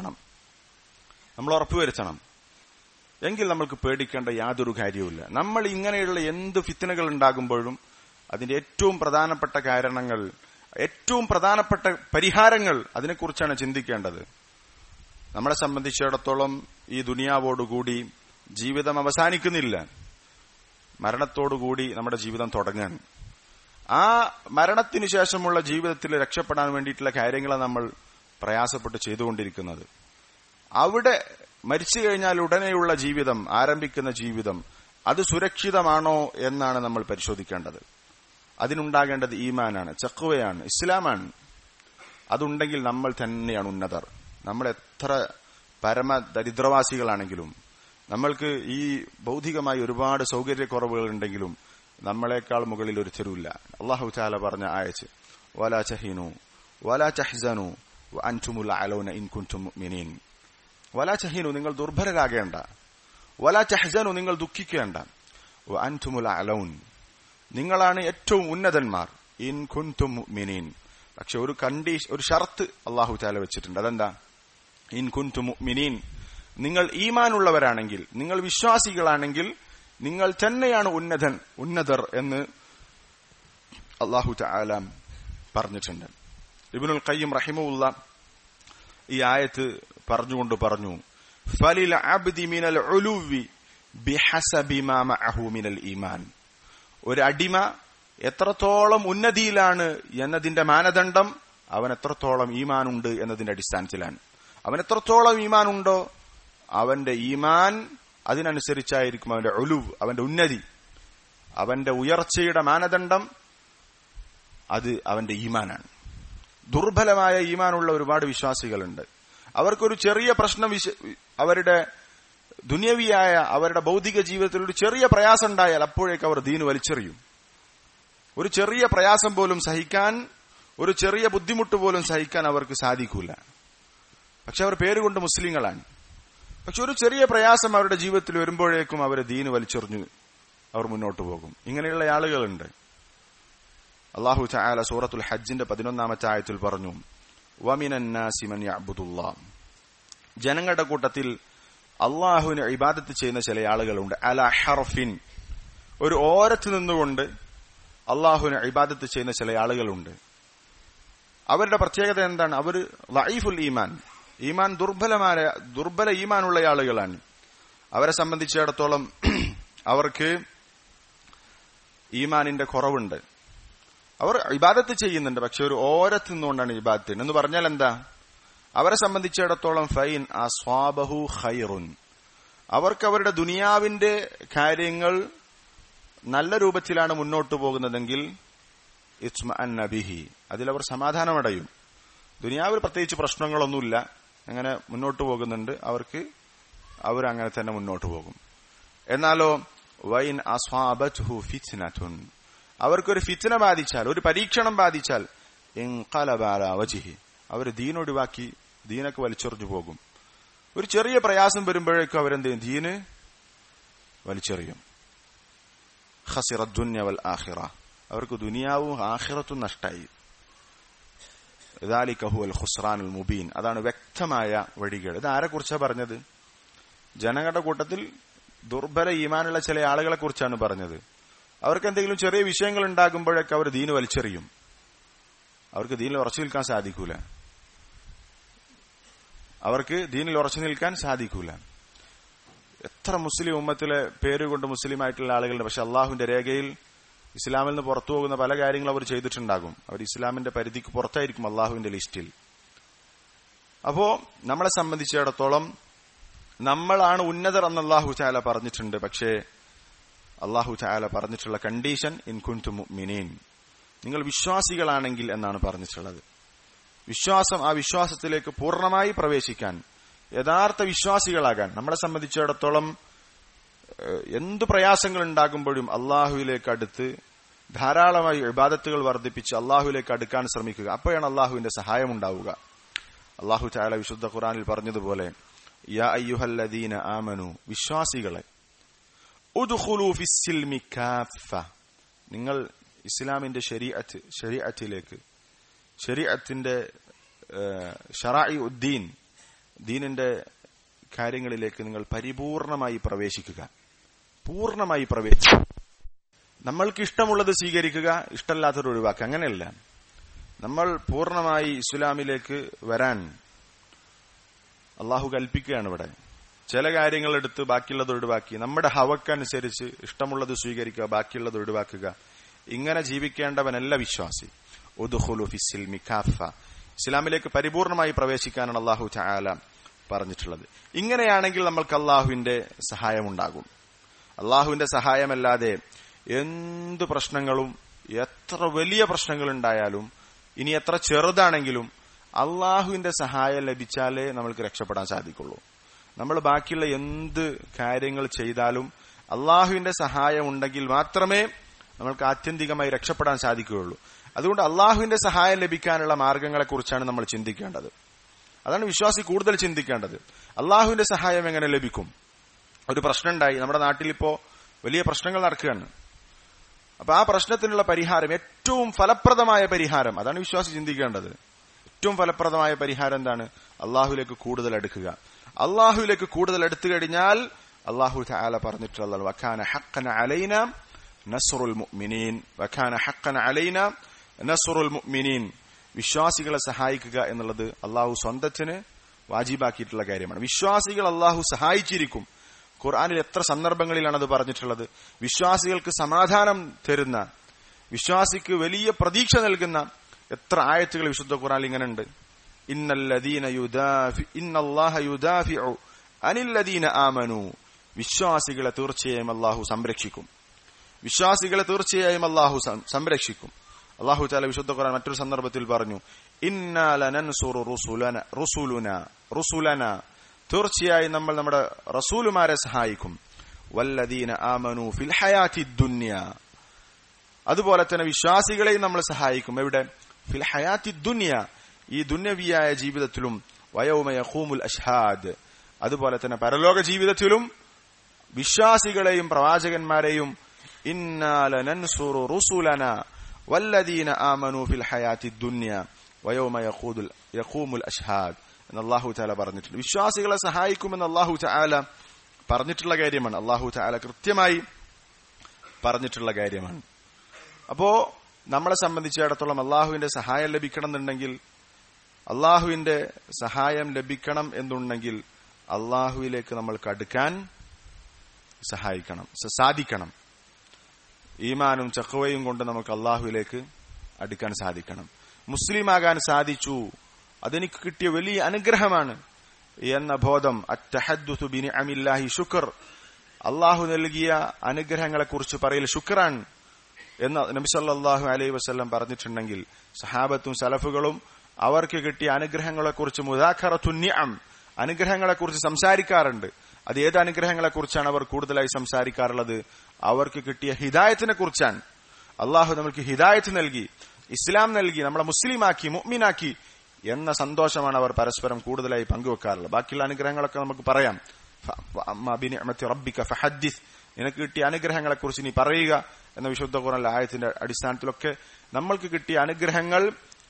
ഉറപ്പുവരുത്തണം. എങ്കിൽ നമ്മൾക്ക് പേടിക്കേണ്ട യാതൊരു കാര്യവുമില്ല. നമ്മൾ ഇങ്ങനെയുള്ള എന്ത് ഫിത്നകൾ ഉണ്ടാകുമ്പോഴും അതിന്റെ ഏറ്റവും പ്രധാനപ്പെട്ട കാരണങ്ങൾ, ഏറ്റവും പ്രധാനപ്പെട്ട പരിഹാരങ്ങൾ, അതിനെക്കുറിച്ചാണ് ചിന്തിക്കേണ്ടത്. നമ്മളെ സംബന്ധിച്ചിടത്തോളം ഈ ദുനിയാവോടുകൂടി ജീവിതം അവസാനിക്കുന്നില്ല, മരണത്തോടുകൂടി നമ്മുടെ ജീവിതം തുടങ്ങാൻ. ആ മരണത്തിനു ശേഷമുള്ള ജീവിതത്തിൽ രക്ഷപ്പെടാൻ വേണ്ടിയിട്ടുള്ള കാര്യങ്ങളാണ് നമ്മൾ പ്രയാസപ്പെട്ട് ചെയ്തുകൊണ്ടിരിക്കുന്നത്. അവിടെ മരിച്ചു കഴിഞ്ഞാൽ ഉടനെയുള്ള ജീവിതം, ആരംഭിക്കുന്ന ജീവിതം, അത് സുരക്ഷിതമാണോ എന്നാണ് നമ്മൾ പരിശോധിക്കേണ്ടത്. അതിനുണ്ടാകേണ്ടത് ഈമാനാണ്, തഖ്വയാണ്, ഇസ്ലാമാണ്. അതുണ്ടെങ്കിൽ നമ്മൾ തന്നെയാണ് ഉന്നതർ. നമ്മൾ എത്ര പരമ ദരിദ്രവാസികളാണെങ്കിലും, നമ്മൾക്ക് ഈ ഭൗതികമായി ഒരുപാട് സൗകര്യക്കുറവുകൾ ഉണ്ടെങ്കിലും നമ്മളെക്കാൾ മുകളിൽ ഒരു തെരുവില്ല. അല്ലാഹു തആല പറഞ്ഞ ആയത്ത്, വലാ തഹീനു വലാ തഹ്സനു വഅൻതുമുൽ അലൗന ഇൻ കുൻതും മുഅ്മിനീൻ. വലാ തഹീനു, നിങ്ങൾ ദുർബലരാകേണ്ട. വലാ തഹ്സനു, നിങ്ങൾ ദുഃഖിക്കേണ്ട. വഅൻതുമുൽ അലൗൻ, നിങ്ങളാണ് ഏറ്റവും ഉന്നതന്മാർ. ഇൻ കുൻതും മുഅ്മിനീൻ. പക്ഷെ ഒരു ഷർത്ത് അല്ലാഹു തആല വെച്ചിട്ടുണ്ട്. അതെന്താ? ഇൻ കുൻതും മുഅ്മിനീൻ, നിങ്ങൾ ഈമാനുള്ളവരാണെങ്കിൽ, നിങ്ങൾ വിശ്വാസികളാണെങ്കിൽ നിങ്ങൾ തന്നെയാണ് ഉന്നതർ എന്ന് അല്ലാഹു തആല പറഞ്ഞിട്ടുണ്ട്. ഇബ്നുൽ ഖയ്യിം റഹിമഹുല്ലാ ഈ ആയത്ത് പറഞ്ഞുകൊണ്ട് പറഞ്ഞു, ഫലിൽ അബ്ദി മിനൽ ഉലുവി ബിഹസബി മാ മഅഹു മിനൽ ഈമാൻ. ഒരു അടിമ എത്രത്തോളം ഉന്നതിയിലാണ് എന്നതിന്റെ മാനദണ്ഡം അവൻ എത്രത്തോളം ഈമാനുണ്ട് എന്നതിന്റെ അടിസ്ഥാനത്തിലാണ്. അവൻ എത്രത്തോളം ഈമാനുണ്ടോ അവന്റെ ഈമാൻ അതിനനുസരിച്ചായിരിക്കും അവന്റെ ഉലുവ്, അവന്റെ ഉന്നതി, അവന്റെ ഉയർച്ചയുടെ മാനദണ്ഡം അത് അവന്റെ ഈമാനാണ്. ദുർബലമായ ഈമാനുള്ള ഒരുപാട് വിശ്വാസികളുണ്ട്. അവർക്കൊരു ചെറിയ പ്രശ്നം, അവരുടെ ദുനിയവിയായ അവരുടെ ഭൗതിക ജീവിതത്തിൽ ഒരു ചെറിയ പ്രയാസം ഉണ്ടായാൽ അപ്പോഴേക്ക് അവർ ദീന് വലിച്ചെറിയും. ഒരു ചെറിയ പ്രയാസം പോലും സഹിക്കാൻ, ഒരു ചെറിയ ബുദ്ധിമുട്ട് പോലും സഹിക്കാൻ അവർക്ക് സാധിക്കൂല. പക്ഷെ അവർ പേരുകൊണ്ട് മുസ്ലിങ്ങളാണ്. പക്ഷെ ഒരു ചെറിയ പ്രയാസം അവരുടെ ജീവിതത്തിൽ വരുമ്പോഴേക്കും അവർ ദീന് വലിച്ചെറിഞ്ഞ് അവർ മുന്നോട്ട് പോകും. ഇങ്ങനെയുള്ള ആളുകളുണ്ട്. അല്ലാഹു തആല സൂറത്തുൽ ഹജ്ജിന്റെ 11-ാമത്തെ ആയത്തിൽ പറഞ്ഞു, വമിനൻ നാസി മൻ യഅ്ബുദുല്ലാഹ്. ജനങ്ങളുടെ കൂട്ടത്തിൽ അള്ളാഹുവിന് ഇബാദത്ത് ചെയ്യുന്ന ചില ആളുകളുണ്ട്. അലാ ഹർഫിൻ, ഒരു ഓരത്ത് നിന്നുകൊണ്ട് അള്ളാഹുവിന് ഇബാദത്ത് ചെയ്യുന്ന ചില ആളുകളുണ്ട്. അവരുടെ പ്രത്യേകത എന്താണ്? അവർ ലഈഫുൽ ഈമാൻ, ദുർബല ഈമാനുള്ള ആളുകളാണ്. അവരെ സംബന്ധിച്ചിടത്തോളം അവർക്ക് ഈമാനിന്റെ കുറവുണ്ട്. അവർ ഇബാദത്ത് ചെയ്യുന്നുണ്ട്, പക്ഷെ ഒരു ഓരത്ത് നിന്നുകൊണ്ടാണ് ഇബാദത്ത് എന്ന് പറഞ്ഞാൽ എന്താ? അവരെ സംബന്ധിച്ചിടത്തോളം ഫൈൻ അസ്വാബഹു ഖൈറുൻ, അവർക്ക് അവരുടെ ദുനിയാവിന്റെ കാര്യങ്ങൾ നല്ല രൂപത്തിലാണ് മുന്നോട്ടു പോകുന്നതെങ്കിൽ ഇത്മഅന്ന ബിഹി, അതിലവർ സമാധാനമടയും. ദുനിയാവിൽ പ്രത്യേകിച്ച് പ്രശ്നങ്ങളൊന്നുമില്ല, അങ്ങനെ മുന്നോട്ടു പോകുന്നുണ്ട്, അവരങ്ങനെ തന്നെ മുന്നോട്ടു പോകും. എന്നാലോ വൈൻ അസ്വാബത്ഹു ഫിത്നതുൻ, അവർക്കൊരു ഫിത്ന ബാധിച്ചാൽ, ഒരു പരീക്ഷണം ബാധിച്ചാൽ, ഇൻഖലബ അലാ വജ്ഹി, അവർ ദീനൊഴിവാക്കി ദീനൊക്കെ വലിച്ചെറിഞ്ഞു പോകും. ഒരു ചെറിയ പ്രയാസം വരുമ്പോഴേക്കും അവരെന്ത് ചെയ്യും? ദീന് വലിച്ചെറിയും. ഖസിറ ദുനിയ വൽ ആഖിറ, അവർക്ക് ദുനിയാവും ആഖിറത്തും നഷ്ടായി. ദാലിക ഹുവൽ ഖുസ്റാനുൽ മുബീൻ, അതാണ് വ്യക്തമായ വഴികേട്. ഇത് ആരെക്കുറിച്ചാ പറഞ്ഞത്? ജനങ്ങളുടെ കൂട്ടത്തിൽ ദുർബല ഈമാനുള്ള ചില ആളുകളെ കുറിച്ചാണ് പറഞ്ഞത്. അവർക്ക് എന്തെങ്കിലും ചെറിയ വിഷയങ്ങൾ ഉണ്ടാകുമ്പോഴൊക്കെ അവർ ദീന് വലിച്ചെറിയും. അവർക്ക് ദീനിൽ ഉറച്ചു നിൽക്കാൻ സാധിക്കൂല. എത്ര മുസ്ലിം ഉമ്മത്തിലെ പേരുകൊണ്ട് മുസ്ലിമായിട്ടുള്ള ആളുകളുണ്ട്, പക്ഷെ അള്ളാഹുവിന്റെ രേഖയിൽ ഇസ്ലാമിൽ നിന്ന് പുറത്തു പോകുന്ന പല കാര്യങ്ങളും അവർ ചെയ്തിട്ടുണ്ടാകും. അവർ ഇസ്ലാമിന്റെ പരിധിക്ക് പുറത്തായിരിക്കും അള്ളാഹുവിന്റെ ലിസ്റ്റിൽ. അപ്പോ നമ്മളെ സംബന്ധിച്ചിടത്തോളം നമ്മളാണ് ഉന്നതർ എന്ന് അല്ലാഹു തആല പറഞ്ഞിട്ടുണ്ട്. പക്ഷേ അല്ലാഹു തആല പറഞ്ഞിട്ടുള്ള കണ്ടീഷൻ ഇൻ കുൻതും മുഅ്മിനീൻ, നിങ്ങൾ വിശ്വാസികളാണെങ്കിൽ എന്നാണ് പറഞ്ഞിട്ടുള്ളത്. ആ വിശ്വാസത്തിലേക്ക് പൂർണ്ണമായി പ്രവേശിക്കാൻ, യഥാർത്ഥ വിശ്വാസികളാകാൻ നമ്മളെ സംബന്ധിച്ചിടത്തോളം എന്തു പ്രയാസങ്ങൾ ഉണ്ടാകുമ്പോഴും അള്ളാഹുവിലേക്ക് അടുത്ത് ധാരാളമായി ഇബാദത്തുകൾ വർദ്ധിപ്പിച്ച് അള്ളാഹുവിലേക്ക് അടുക്കാൻ ശ്രമിക്കുക. അപ്പോഴാണ് അള്ളാഹുവിന്റെ സഹായം ഉണ്ടാവുക. അള്ളാഹു തആല വിശുദ്ധ ഖുർആനിൽ പറഞ്ഞതുപോലെ, യാ അയ്യുഹല്ലദീന ആമനു, വിശ്വാസികളെ, ഉദ്ഖുലൂ ഫിസ്സിൽമി കാഫ, നിങ്ങൾ ഇസ്ലാമിന്റെ ശരീഅത്തിലേക്ക്, ശരീഅത്തിന്റെ ശറാഇ ഉദ്ദീൻ, ദീനിന്റെ കാര്യങ്ങളിലേക്ക് നിങ്ങൾ പരിപൂർണമായി പ്രവേശിക്കുക. പൂർണ്ണമായി പ്രവേശിക്കുക. നമ്മൾക്ക് ഇഷ്ടമുള്ളത് സ്വീകരിക്കുക, ഇഷ്ടമല്ലാത്തത് ഒഴിവാക്കുക. അങ്ങനെയല്ല, നമ്മൾ പൂർണ്ണമായി ഇസ്ലാമിലേക്ക് വരാൻ അള്ളാഹു കൽപ്പിക്കുകയാണ്. ഇവിടെ ചില കാര്യങ്ങൾ എടുത്ത് ബാക്കിയുള്ളത് ഒഴിവാക്കി, നമ്മുടെ ഹവക്കനുസരിച്ച് ഇഷ്ടമുള്ളത് സ്വീകരിക്കുക, ബാക്കിയുള്ളത് ഒഴിവാക്കുക. ഇങ്ങനെ ജീവിക്കേണ്ടവനല്ല വിശ്വാസി. ഉദ്ഖുലൂ ഫിസ്സിൽമി കാഫ, ഇസ്ലാമിലേക്ക് പരിപൂർണമായി പ്രവേശിക്കാനാണ് അള്ളാഹു തആല പറഞ്ഞിട്ടുള്ളത്. ഇങ്ങനെയാണെങ്കിൽ നമ്മൾക്ക് അള്ളാഹുവിന്റെ സഹായമുണ്ടാകും. അള്ളാഹുവിന്റെ സഹായമല്ലാതെ എന്തു പ്രശ്നങ്ങളും, എത്ര വലിയ പ്രശ്നങ്ങളുണ്ടായാലും, ഇനി എത്ര ചെറുതാണെങ്കിലും അള്ളാഹുവിന്റെ സഹായം ലഭിച്ചാലേ നമ്മൾക്ക് രക്ഷപ്പെടാൻ സാധിക്കുള്ളൂ. നമ്മൾ ബാക്കിയുള്ള എന്ത് കാര്യങ്ങൾ ചെയ്താലും അള്ളാഹുവിന്റെ സഹായം ഉണ്ടെങ്കിൽ മാത്രമേ നമ്മൾക്ക് ആത്യന്തികമായി രക്ഷപ്പെടാൻ സാധിക്കുകയുള്ളൂ. അതുകൊണ്ട് അള്ളാഹുവിന്റെ സഹായം ലഭിക്കാനുള്ള മാർഗങ്ങളെക്കുറിച്ചാണ് നമ്മൾ ചിന്തിക്കേണ്ടത്. അതാണ് വിശ്വാസി കൂടുതൽ ചിന്തിക്കേണ്ടത്. അള്ളാഹുവിന്റെ സഹായം എങ്ങനെ ലഭിക്കും? ഒരു പ്രശ്നമുണ്ടായി, നമ്മുടെ നാട്ടിലിപ്പോ വലിയ പ്രശ്നങ്ങൾ നടക്കുകയാണ്. അപ്പൊ ആ പ്രശ്നത്തിനുള്ള പരിഹാരം, ഏറ്റവും ഫലപ്രദമായ പരിഹാരം, അതാണ് വിശ്വാസി ചിന്തിക്കേണ്ടത്. ഏറ്റവും ഫലപ്രദമായ പരിഹാരം എന്താണ്? അള്ളാഹുവിലേക്ക് കൂടുതൽ അടുക്കുക. അള്ളാഹുവിലേക്ക് കൂടുതൽ അടുത്തു കഴിഞ്ഞാൽ അള്ളാഹു തആല പറഞ്ഞിട്ടുള്ളത്, വകാന ഹഖ്ഖൻ അലൈനാ നസ്റുൽ മുഅ്മിനീൻ, വകാന ഹഖ്ഖൻ അലൈനാ നസ്റുൽ മുഅ്മിനീൻ, വിശ്വാസികളെ സഹായിക്കുക എന്നുള്ളത് അള്ളാഹു സ്വന്തത്തിന് വാജിബാക്കിയിട്ടുള്ള കാര്യമാണ്. വിശ്വാസികൾ അള്ളാഹു സഹായിച്ചിരിക്കും. ഖുർആനിൽ എത്ര സന്ദർഭങ്ങളിലാണ് അത് പറഞ്ഞിട്ടുള്ളത്? വിശ്വാസികൾക്ക് സമാധാനം തരുന്ന, വിശ്വാസിക്ക് വലിയ പ്രതീക്ഷ നൽകുന്ന എത്ര ആയത്തുകൾ വിശുദ്ധ ഖുർആനിൽ ഇങ്ങനെ ഉണ്ട്. ഇന്നല്ലാഹ യുദാഫിഉ അനില്ലദീന ആമനു, വിശ്വാസികളെ തീർച്ചയായും അള്ളാഹു സംരക്ഷിക്കും. വിശ്വാസികളെ തീർച്ചയായും അള്ളാഹു സംരക്ഷിക്കും. അള്ളാഹു തആല വിശുദ്ധ ഖുർആൻ മറ്റൊരു സന്ദർഭത്തിൽ പറഞ്ഞു, ഇന്നാ ലനൻസുറു റുസുലന, തീർച്ചയായും നമ്മൾ നമ്മുടെ റസൂലുമാരെ സഹായിക്കും. വല്ലദീന ആമനു ഫിൽ ഹയാത്തി ദുനിയ, അതുപോലെ തന്നെ വിശ്വാസികളെയും നമ്മൾ സഹായിക്കും. എവിടെ? ഫിൽ ഹയാത്തി ദുനിയ, ഈ ദുന്യവിയായ ജീവിതത്തിലും. വയൗമ യഖൂമുൽ അഷ്ഹാദ്, അതുപോലെ തന്നെ പരലോക ജീവിതത്തിലും വിശ്വാസികളെയും പ്രവാചകന്മാരെയും ഇന്നാ ലനൻസുറു റുസുലന വല്ലദീന ആമനു ഫിൽ ഹയാത്തി ദുനിയ വയൗമ യഖൂമുൽ അഷ്ഹാദ് എന്ന് അല്ലാഹു തആല പറഞ്ഞിട്ടുണ്ട്. വിശ്വാസികളെ സഹായിക്കുമെന്ന് അല്ലാഹു തആല പറഞ്ഞിട്ടുള്ള കാര്യമാണ്. അല്ലാഹു തആല കൃത്യമായി പറഞ്ഞിട്ടുള്ള കാര്യമാണ്. അപ്പോ നമ്മളെ സംബന്ധിച്ചിടത്തോളം അല്ലാഹുവിന്റെ സഹായം ലഭിക്കണം എന്നുണ്ടെങ്കിൽ, അല്ലാഹുവിന്റെ സഹായം ലഭിക്കണം എന്നുണ്ടെങ്കിൽ അല്ലാഹുവിലേക്ക് നമ്മൾക്ക് അടുക്കാൻ സാധിക്കണം. ഈമാനും തഖ്വയും കൊണ്ട് നമുക്ക് അല്ലാഹുവിലേക്ക് അടുക്കാൻ സാധിക്കണം. മുസ്ലിമാകാൻ സാധിച്ചു, അതെനിക്ക് കിട്ടിയ വലിയ അനുഗ്രഹമാണ് എന്ന ബോധം, അത്തഹദ്ദുസു ബിനിഅമില്ലാഹി ശുക്ർ, അള്ളാഹു നൽകിയ അനുഗ്രഹങ്ങളെക്കുറിച്ച് പറയൽ ശുക്രാൻ എന്ന് നബി സല്ലല്ലാഹു അലൈഹി വസല്ലം പറഞ്ഞിട്ടുണ്ടെങ്കിൽ, സഹാബത്തും സലഫുകളും അവർക്ക് കിട്ടിയ അനുഗ്രഹങ്ങളെക്കുറിച്ച് മുദാഖറത്തുൻ നിഅം, അനുഗ്രഹങ്ങളെക്കുറിച്ച് സംസാരിക്കാറുണ്ട്. അത് ഏത് അനുഗ്രഹങ്ങളെക്കുറിച്ചാണ് അവർ കൂടുതലായി സംസാരിക്കാറുള്ളത്? അവർക്ക് കിട്ടിയ ഹിദായത്തിനെ കുറിച്ചാണ്. അള്ളാഹു നമുക്ക് ഹിദായത്ത് നൽകി, ഇസ്ലാം നൽകി, നമ്മളെ മുസ്ലിമാക്കി, മുഅ്മിനാക്കി എന്ന സന്തോഷമാണ് അവർ പരസ്പരം കൂടുതലായി പങ്കുവെക്കാറുള്ളത്. ബാക്കിയുള്ള അനുഗ്രഹങ്ങളൊക്കെ നമുക്ക് പറയാം. അമ്മാ ബിനിഅമതി റബ്ബിക ഫഹദ്ദിസ്, നിനക്ക് കിട്ടിയ അനുഗ്രഹങ്ങളെക്കുറിച്ച് നീ പറയുക എന്ന വിശുദ്ധ ഖുർആനിലെ ആയത്തിന്റെ അടിസ്ഥാനത്തിലൊക്കെ നമ്മൾക്ക് കിട്ടിയ അനുഗ്രഹങ്ങൾ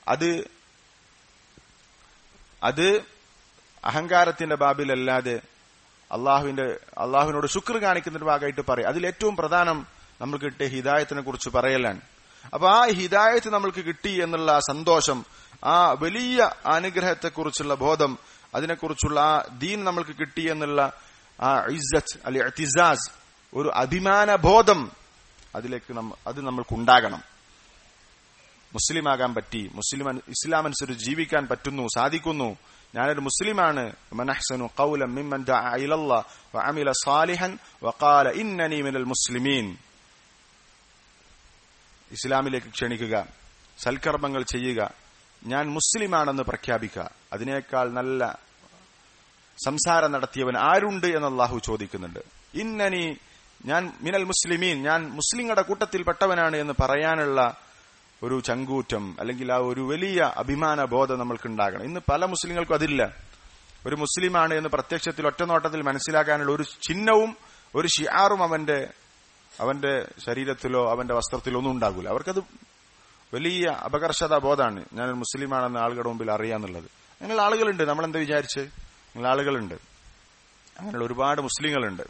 അത് അഹങ്കാരത്തിന്റെ ബാബിലല്ലാതെ അള്ളാഹുവിനോട് ശുക്ർ കാണിക്കുന്നതിന്റെ ഭാഗമായിട്ട് പറയും. അതിലേറ്റവും പ്രധാനം നമ്മൾ കിട്ടിയ ഹിദായത്തിനെ കുറിച്ച് പറയലാണ്. അപ്പൊ ആ ഹിദായത്ത് നമ്മൾക്ക് കിട്ടി എന്നുള്ള സന്തോഷം, ആ വലിയ അനുഗ്രഹത്തെക്കുറിച്ചുള്ള ബോധം, അതിനെക്കുറിച്ചുള്ള ആ ദീൻ നമ്മൾക്ക് കിട്ടി എന്നുള്ള ആ ഇസ്സത്ത് അല്ലെ ഇഅ്തിസാസ്, ഒരു അഭിമാന ബോധം അതിലേക്ക് അത് നമ്മൾക്കുണ്ടാകണം. മുസ്ലിമാകാൻ പറ്റി, ഇസ്ലാം അനുസരിച്ച് ജീവിക്കാൻ പറ്റുന്നു, സാധിക്കുന്നു, ഞാനൊരു മുസ്ലിമാണ്. മനഹ്സനു ഖൗലൻ മിമ്മൻ ദഅ ഇലല്ലാഹ് വഅമില സാലിഹൻ വഖാല ഇന്നനി മിനൽ മുസ്ലിമീൻ. ഇസ്ലാമിലേക്ക് ക്ഷണിക്കുക, സൽക്കർമ്മങ്ങൾ ചെയ്യുക, ഞാൻ മുസ്ലിമാണെന്ന് പ്രഖ്യാപിക്കുക. അതിനേക്കാൾ നല്ല സംസാരം നടത്തിയവൻ ആരുണ്ട് എന്ന് അല്ലാഹു ചോദിക്കുന്നുണ്ട്. ഇന്നനി, ഞാൻ മിനൽ മുസ്ലിമീൻ, ഞാൻ മുസ്ലിങ്ങളുടെ കൂട്ടത്തിൽപ്പെട്ടവനാണ് എന്ന് പറയാനുള്ള ഒരു ചങ്കൂറ്റം, അല്ലെങ്കിൽ ആ ഒരു വലിയ അഭിമാന ബോധം നമ്മൾക്കുണ്ടാകണം. ഇന്ന് പല മുസ്ലിങ്ങൾക്കും അതില്ല. ഒരു മുസ്ലിമാണ് എന്ന് പ്രത്യക്ഷത്തിൽ ഒറ്റനോട്ടത്തിൽ മനസ്സിലാക്കാനുള്ള ഒരു ചിഹ്നവും ഒരു ഷിആറും അവന്റെ ശരീരത്തിലോ അവന്റെ വസ്ത്രത്തിലോ ഒന്നും ഉണ്ടാകില്ല. അവർക്കത് വലിയ അപകർഷതാ ബോധമാണ്, ഞാനൊരു മുസ്ലിമാണെന്ന് ആളുകളുടെ മുമ്പിൽ അറിയാന്നുള്ളത്. അങ്ങനെയുള്ള ആളുകളുണ്ട്. നമ്മളെന്താ വിചാരിച്ച്? അങ്ങനെ ആളുകളുണ്ട്, അങ്ങനെയുള്ള ഒരുപാട് മുസ്ലിങ്ങളുണ്ട്.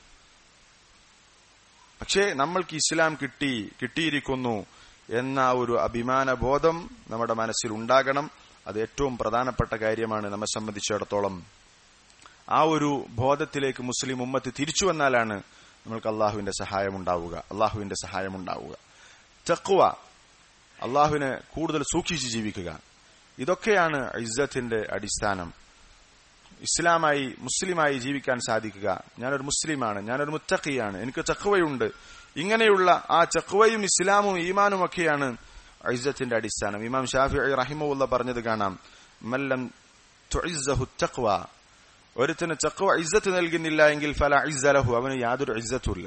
പക്ഷേ നമ്മൾക്ക് ഇസ്ലാം കിട്ടിയിരിക്കുന്നു എന്ന ഒരു അഭിമാന ബോധം നമ്മുടെ മനസ്സിൽ ഉണ്ടാകണം. അത് ഏറ്റവും പ്രധാനപ്പെട്ട കാര്യമാണ് നമ്മെ സംബന്ധിച്ചിടത്തോളം. ആ ഒരു ബോധത്തിലേക്ക് മുസ്ലിം ഉമ്മത്ത് തിരിച്ചു വന്നാലാണ് നമ്മൾക്ക് അള്ളാഹുവിന്റെ സഹായം ഉണ്ടാവുക. തഖ്വ, അള്ളാഹുവിനെ കൂടുതൽ സൂക്ഷിച്ച് ജീവിക്കുക, ഇതൊക്കെയാണ് ഇസ്സത്തിന്റെ അടിസ്ഥാനം. മുസ്ലിമായി ജീവിക്കാൻ സാധിക്കുക. ഞാനൊരു മുസ്ലിമാണ്, ഞാനൊരു മുത്തഖിയാണ്, എനിക്ക് തഖ്വയുണ്ട്. ഇങ്ങനെയുള്ള ആ തഖ്വയും ഇസ്ലാമും ഈമാനും ഒക്കെയാണ് ഇസ്സത്തിന്റെ അടിസ്ഥാനം. ഇമാം ശാഫിഈ റഹിമഹുല്ലാഹ് പറഞ്ഞത് കാണാം, മല്ലം തുഇസ്സഹു തഖ്വ, ഒരുത്തിന് തഖ്വ ഇസ്സത്ത് നൽകുന്നില്ല എങ്കിൽ ഫലാ ഇസ്സ ലഹു, അവന് യാതൊരു ഇസ്സത്തുമില്ല.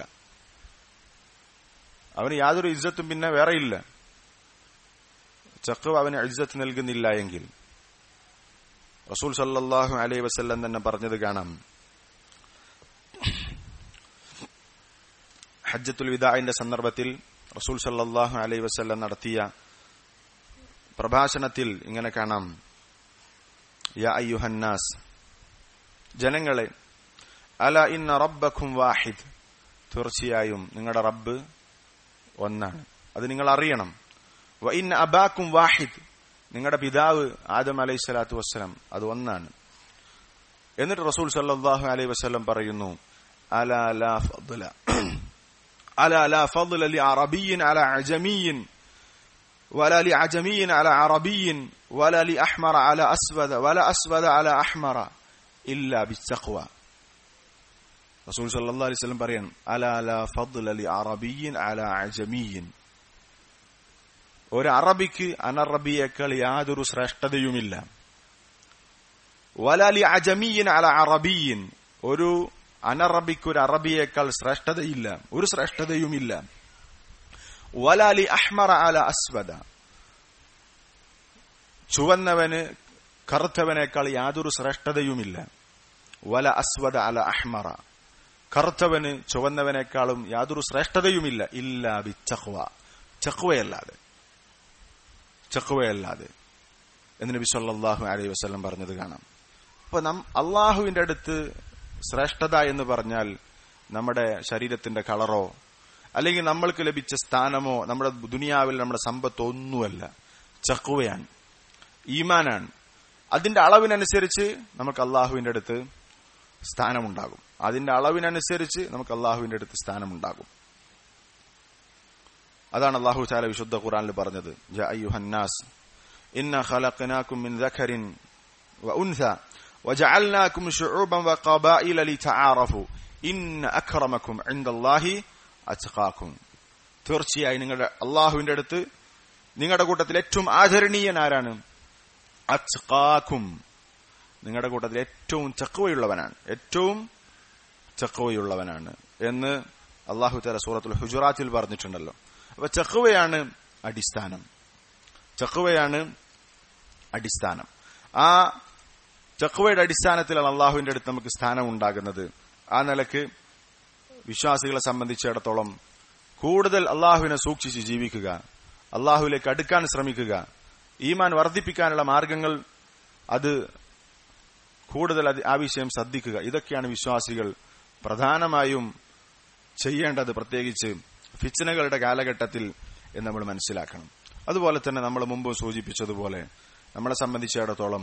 അവന് യാതൊരു ഇസ്സത്തും പിന്നെ വേറെയില്ല. തഖ്വ അവന് ഇസ്സത്ത് നൽകുന്നില്ല എങ്കിൽ. റസൂൽ സല്ലല്ലാഹു അലൈഹി വസല്ലം തന്നെ പറഞ്ഞത് കാണാം, ഹജ്ജത്തുൽ വിദാഇന്റെ സന്ദർഭത്തിൽ റസൂൽ സല്ലല്ലാഹു അലൈഹി വസല്ലം നടത്തിയ പ്രഭാഷണത്തിൽ ഇങ്ങനെ കാണാം, യാ അയ്യുഹന്നാസ്, ജനങ്ങളെ, അല ഇന്ന റബ്ബക്കും വാഹിദ്, തീർച്ചയായും നിങ്ങളുടെ റബ്ബ് ഒന്നാണ്, അത് നിങ്ങൾ അറിയണം. വ ഇന്ന അബാക്കും വാഹിദ്, നിങ്ങളുടെ പിതാവ് ആദം അലൈഹിസ്സലാത്തു വസ്സലാം അത് ഒന്നാണ്. എന്നിട്ട് റസൂൽ സല്ലല്ലാഹു അലൈഹി വസല്ലം പറയുന്നു, അലാ ലാ ഫദ്ല ലി അറബിയ്യിൻ അലാ അജമിയ്യിൻ വലാ ലി അജമിയ്യിൻ അലാ അറബിയ്യിൻ വലാ ലി അഹ്മറ അലാ അസ്വദ വലാ അസ്വദ അലാ അഹ്മറ ഇല്ലാ ബിത്തഖ്വ. റസൂൽ സല്ലല്ലാഹു അലൈഹി വസല്ലം പറയാൻ, അലാ ലാ ഫദ്ല ലി അറബിയ്യിൻ അലാ അജമിയ്യിൻ, ഒരു അറബിക്ക് അനറബിയേക്കാൾ യാതൊരു ശ്രേഷ്ഠതയുമില്ല. വലാ ലി അജമിയ്യിൻ അലാ അറബിയ്യിൻ, ഒരു അനറബിക്ക് ഒരു അറബിയേക്കാൾ ശ്രേഷ്ഠതയില്ല, ഒരു ശ്രേഷ്ഠതയുമില്ല. വലാ ലി അഹ്മറ അലാ അസ്വദ, ചുവന്നവന് കറുത്തവനേക്കാൾ യാതൊരു ശ്രേഷ്ഠതയുമില്ല. വല അസ്വദ അല അഹ്മറ, കറുത്തവന് ചുവന്നവനേക്കാളും യാതൊരു ശ്രേഷ്ഠതയുമില്ല. ഇല്ലാ ബി തഖ്വ, തഖ്വയല്ലാതെ എന്ന് നബി സല്ലല്ലാഹു അലൈഹി വസല്ലം പറഞ്ഞത് കാണാം. അപ്പൊ അള്ളാഹുവിന്റെ അടുത്ത് ശ്രേഷ്ഠത എന്ന് പറഞ്ഞാൽ നമ്മുടെ ശരീരത്തിന്റെ കളറോ അല്ലെങ്കിൽ നമ്മൾക്ക് ലഭിച്ച സ്ഥാനമോ നമ്മുടെ ദുനിയാവിൽ നമ്മുടെ സമ്പത്തോ ഒന്നുമല്ല. തഖ്വയാണ്, ഈമാനാണ്. അതിന്റെ അളവിനനുസരിച്ച് നമുക്ക് അള്ളാഹുവിന്റെ അടുത്ത് സ്ഥാനമുണ്ടാകും. അതിന്റെ അളവിനനുസരിച്ച് നമുക്ക് അള്ളാഹുവിന്റെ അടുത്ത് സ്ഥാനമുണ്ടാകും. അതാണ് അല്ലാഹു തആല വിശുദ്ധ ഖുർആനിൽ പറഞ്ഞത്, യാ അയ്യുഹന്നാസ് ഇന്നാ ഖലഖനാകും മിൻ ദഖരിൻ വഉൻസ വജഅൽനാകും ശുഊബൻ വഖബായില ലിതആറഫു ഇന്ന അക്രമകും ഇൻദല്ലാഹി അത്ഖാകും. തീർച്ചയായും നിങ്ങളുടെ അല്ലാഹുവിന്റെ അടുത്ത് നിങ്ങളുടെ കൂട്ടത്തിൽ ഏറ്റവും ആദരണീയൻ ആരാണ്? അത്ഖാകും, നിങ്ങളുടെ കൂട്ടത്തിൽ ഏറ്റവും തഖ്വയുള്ളവനാണ്, ഏറ്റവും തഖ്വയുള്ളവനാണ് എന്ന് അല്ലാഹു തആല സൂറത്തുൽ ഹുജറാത്തിൽ പറഞ്ഞിട്ടുണ്ടല്ലോ. അപ്പൊ തഖ്വയാണ് അടിസ്ഥാനം, തഖ്വയാണ് അടിസ്ഥാനം. ആ തഖ്വയുടെ അടിസ്ഥാനത്തിലാണ് അല്ലാഹുവിന്റെ അടുത്ത് നമുക്ക് സ്ഥാനം ഉണ്ടാകുന്നത്. ആ നിലക്ക് വിശ്വാസികളെ സംബന്ധിച്ചിടത്തോളം കൂടുതൽ അല്ലാഹുവിനെ സൂക്ഷിച്ച് ജീവിക്കുക, അല്ലാഹുവിലേക്ക് അടുക്കാൻ ശ്രമിക്കുക, ഈമാൻ വർദ്ധിപ്പിക്കാനുള്ള മാർഗങ്ങൾ അത് കൂടുതൽ ആ വിഷയം ശ്രദ്ധിക്കുക. ഇതൊക്കെയാണ് വിശ്വാസികൾ പ്രധാനമായും ചെയ്യേണ്ടത്, പ്രത്യേകിച്ച് ഫിത്നകളുടെ കാലഘട്ടത്തിൽ എന്ന് നമ്മൾ മനസ്സിലാക്കണം. അതുപോലെ തന്നെ നമ്മൾ മുമ്പ് സൂചിപ്പിച്ചതുപോലെ നമ്മളെ സംബന്ധിച്ചിടത്തോളം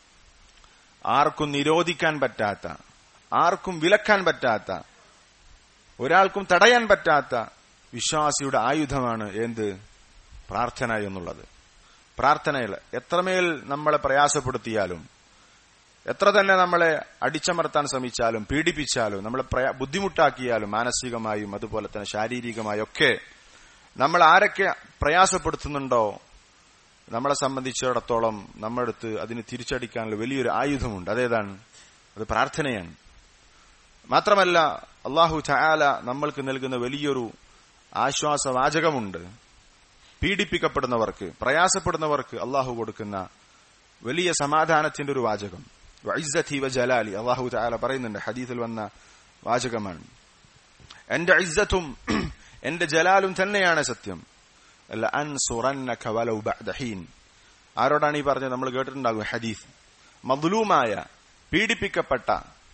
ആർക്കും നിരോധിക്കാൻ പറ്റാത്ത, ആർക്കും വിലക്കാൻ പറ്റാത്ത, ഒരാൾക്കും തടയാൻ പറ്റാത്ത വിശ്വാസിയുടെ ആയുധമാണ് എന്ത്? പ്രാർത്ഥന എന്നുള്ളത്. പ്രാർത്ഥനയിൽ എത്രമേൽ നമ്മളെ പ്രയാസപ്പെടുത്തിയാലും, എത്ര തന്നെ നമ്മളെ അടിച്ചമർത്താൻ ശ്രമിച്ചാലും, പീഡിപ്പിച്ചാലും, നമ്മളെ ബുദ്ധിമുട്ടാക്കിയാലും, മാനസികമായും അതുപോലെ തന്നെ ശാരീരികമായും ഒക്കെ നമ്മൾ ആരൊക്കെ പ്രയാസപ്പെടുത്തുന്നുണ്ടോ നമ്മളെ സംബന്ധിച്ചിടത്തോളം നമ്മുടെ അടുത്ത് അതിന് തിരിച്ചടിക്കാനുള്ള വലിയൊരു ആയുധമുണ്ട്. അതേതാണ്? അത് പ്രാർത്ഥനയാണ്. മാത്രമല്ല അല്ലാഹു തആല നമ്മൾക്ക് നൽകുന്ന വലിയൊരു ആശ്വാസവാചകമുണ്ട്. പീഡിപ്പിക്കപ്പെടുന്നവർക്ക്, പ്രയാസപ്പെടുന്നവർക്ക് അല്ലാഹു കൊടുക്കുന്ന വലിയ സമാധാനത്തിന്റെ ഒരു വാചകം. വഇസ്സതി വജലാലി, അല്ലാഹു തആല പറയുന്നുണ്ട്, ഹദീസിൽ വന്ന വാചകമാണ്. എന്റെ ഇസ്സത്തും എന്റെ ജലാലും തന്നെയാണ് സത്യം. ലഅൻസുറന്നക വലൗ ബഅദ ഹീൻ. ആരോടാണ് ഈ പറഞ്ഞത്? നമ്മൾ കേട്ടിട്ടുണ്ടാകും ഹദീസ്. മദ്ലൂമായ, പീഡിപ്പിക്കപ്പെട്ട,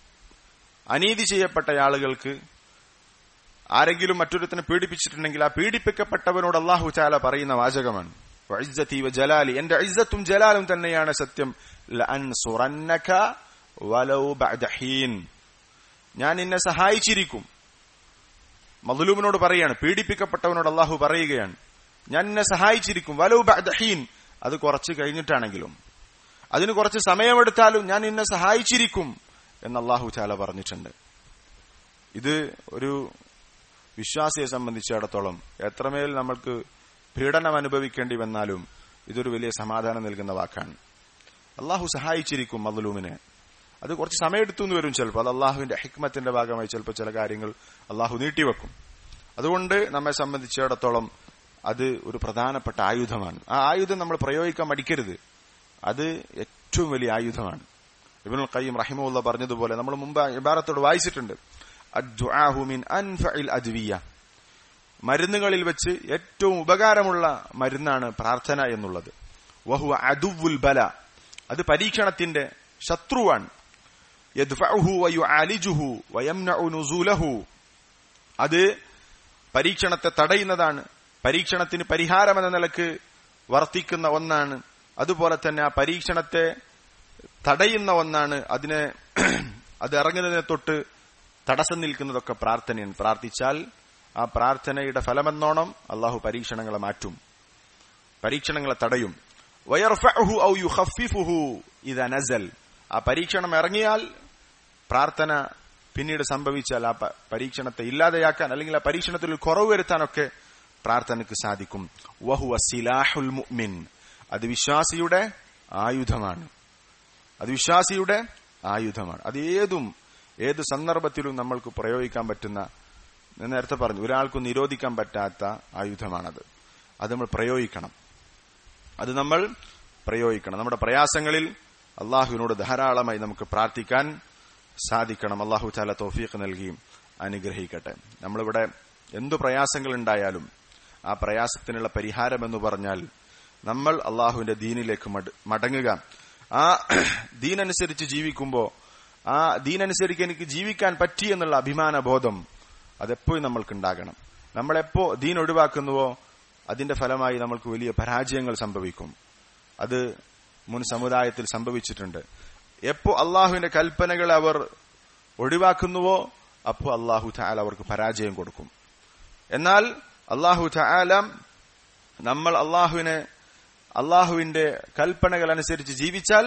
അനീതി ചെയ്യപ്പെട്ട ആളുകൾക്ക് ആരെങ്കിലും മറ്റൊരുത്തിനെ പീഡിപ്പിച്ചിട്ടുണ്ടെങ്കിൽ ആ പീഡിപ്പിക്കപ്പെട്ടവനോട് അല്ലാഹു തആല പറയുന്ന വാചകമാണ്. വഇസ്സതി വജലാലി, എന്റെ ഇസ്സത്തും ജലാലും തന്നെയാണ് സത്യം. ലഅൻസുറന്നക വലൗ ബഅദ ഹീൻ, ഞാൻ നിന്നെ സഹായിച്ചിരിക്കും. മദ്ലൂമിനോട് പറയാണ്, പീഡിപ്പിക്കപ്പെട്ടവനോട് അല്ലാഹു പറയുകയാണ്, ഞാൻ നിന്നെ സഹായിച്ചിരിക്കും. വലൗ ബഅദ ഹീൻ, അത് കുറച്ച് കഴിഞ്ഞിട്ടാണെങ്കിലും, അതിന് കുറച്ച് സമയമെടുത്താലും ഞാൻ നിന്നെ സഹായിച്ചിരിക്കും എന്ന് അല്ലാഹു തആല പറഞ്ഞിട്ടുണ്ട്. ഇത് ഒരു വിശ്വാസിയെ സംബന്ധിച്ചിടത്തോളം എത്രമേൽ നമ്മൾക്ക് പീഡനം അനുഭവിക്കേണ്ടി വന്നാലും ഇതൊരു വലിയ സമാധാനം നൽകുന്ന വാക്കാണ്. അല്ലാഹു സഹായിച്ചിരിക്കും മദ്ലൂമിനെ. അത് കുറച്ച് സമയമെടുത്തു എന്ന് വരും ചിലപ്പോൾ. അത് അല്ലാഹുവിന്റെ ഹിക്മത്തിന്റെ ഭാഗമായി ചിലപ്പോൾ ചില കാര്യങ്ങൾ അല്ലാഹു നീട്ടിവെക്കും. അതുകൊണ്ട് നമ്മെ സംബന്ധിച്ചിടത്തോളം അത് ഒരു പ്രധാനപ്പെട്ട ആയുധമാണ്. ആ ആയുധം നമ്മൾ പ്രയോഗിക്കാൻ മടിക്കരുത്. അത് ഏറ്റവും വലിയ ആയുധമാണ്. ഇബ്നുൽ ഖയ്യിം റഹിമഹുല്ലാഹ് പറഞ്ഞതുപോലെ നമ്മൾ മുമ്പ് ഇബാറത്തോട് വായിച്ചിട്ടുണ്ട്, അദ്ദുആഹു മിൻ അൻഫഇൽ അദ്വിയ, മരുന്നുകളിൽ വെച്ച് ഏറ്റവും ഉപകാരമുള്ള മരുന്നാണ് പ്രാർത്ഥന എന്നുള്ളത്. വഹുവ അദുവുൽ ബല, അത് പരീക്ഷണത്തിന്റെ ശത്രുവാണ്. യദ്ഫഉഹു വയുആലിജുഹു വയംനഉ നുസൂലഹു, അത് പരീക്ഷണത്തെ തടയുന്നതാണ്, പരീക്ഷണത്തിന് പരിഹാരമെന്ന നിലക്ക് വർത്തിക്കുന്ന ഒന്നാണ്. അതുപോലെ തന്നെ ആ പരീക്ഷണത്തെ തടയുന്ന ഒന്നാണ്. അത് ഇറങ്ങുന്നതിനെ തൊട്ട് തടസ്സം നിൽക്കുന്നതൊക്കെ പ്രാർത്ഥനയാണ്. പ്രാർത്ഥിച്ചാൽ ആ പ്രാർത്ഥനയുടെ ഫലമെന്നോണം അല്ലാഹു പരീക്ഷണങ്ങളെ മാറ്റും, പരീക്ഷണങ്ങളെ തടയും. വയർഫഉഹു ഔ യുഖഫിഫുഹു ഇദാ നസൽ, ആ പരീക്ഷണം ഇറങ്ങിയാൽ, പ്രാർത്ഥന പിന്നീട് സംഭവിച്ചാൽ ആ പരീക്ഷണത്തെ ഇല്ലാതെയാക്കാൻ അല്ലെങ്കിൽ ആ പരീക്ഷണത്തിൽ കുറവ് വരുത്താനൊക്കെ പ്രാർത്ഥനയ്ക്ക് സാധിക്കും. വഹുവ സിലാഹുൽ മുഅ്മിൻ, അത് വിശ്വാസിയുടെ ആയുധമാണ്. അത് വിശ്വാസിയുടെ ആയുധമാണ്. അത് ഏത് സന്ദർഭത്തിലും നമ്മൾക്ക് പ്രയോഗിക്കാൻ പറ്റുന്ന, നേരത്തെ പറഞ്ഞു, ഒരാൾക്കും നിരോധിക്കാൻ പറ്റാത്ത ആയുധമാണത്. അത് നമ്മൾ പ്രയോഗിക്കണം. നമ്മുടെ പ്രയാസങ്ങളിൽ അള്ളാഹുവിനോട് ധാരാളമായി നമുക്ക് പ്രാർത്ഥിക്കാൻ സാധിക്കണം. അള്ളാഹു തആല തൗഫീഖ് നൽകി അനുഗ്രഹിക്കട്ടെ. നമ്മളിവിടെ എന്തു പ്രയാസങ്ങൾ ഉണ്ടായാലും ആ പ്രയാസത്തിനുള്ള പരിഹാരമെന്ന് പറഞ്ഞാൽ നമ്മൾ അള്ളാഹുവിന്റെ ദീനിലേക്ക് മടങ്ങുക. ആ ദീനനുസരിച്ച് ജീവിക്കുമ്പോൾ, ആ ദീനനുസരിച്ച് എനിക്ക് ജീവിക്കാൻ പറ്റി എന്നുള്ള അഭിമാന ബോധം അതെപ്പോഴും നമ്മൾക്കുണ്ടാകണം. നമ്മളെപ്പോ ദീൻ ഒഴിവാക്കുന്നുവോ അതിന്റെ ഫലമായി നമ്മൾക്ക് വലിയ പരാജയങ്ങൾ സംഭവിക്കും. അത് മുൻ സമുദായത്തിൽ സംഭവിച്ചിട്ടുണ്ട്. എപ്പോ അള്ളാഹുവിന്റെ കൽപ്പനകൾ അവർ ഒഴിവാക്കുന്നുവോ അപ്പോൾ അള്ളാഹു തആല അവർക്ക് പരാജയം കൊടുക്കും. എന്നാൽ അള്ളാഹു തആല നമ്മൾ അള്ളാഹുവിന്റെ കൽപ്പനകൾ അനുസരിച്ച് ജീവിച്ചാൽ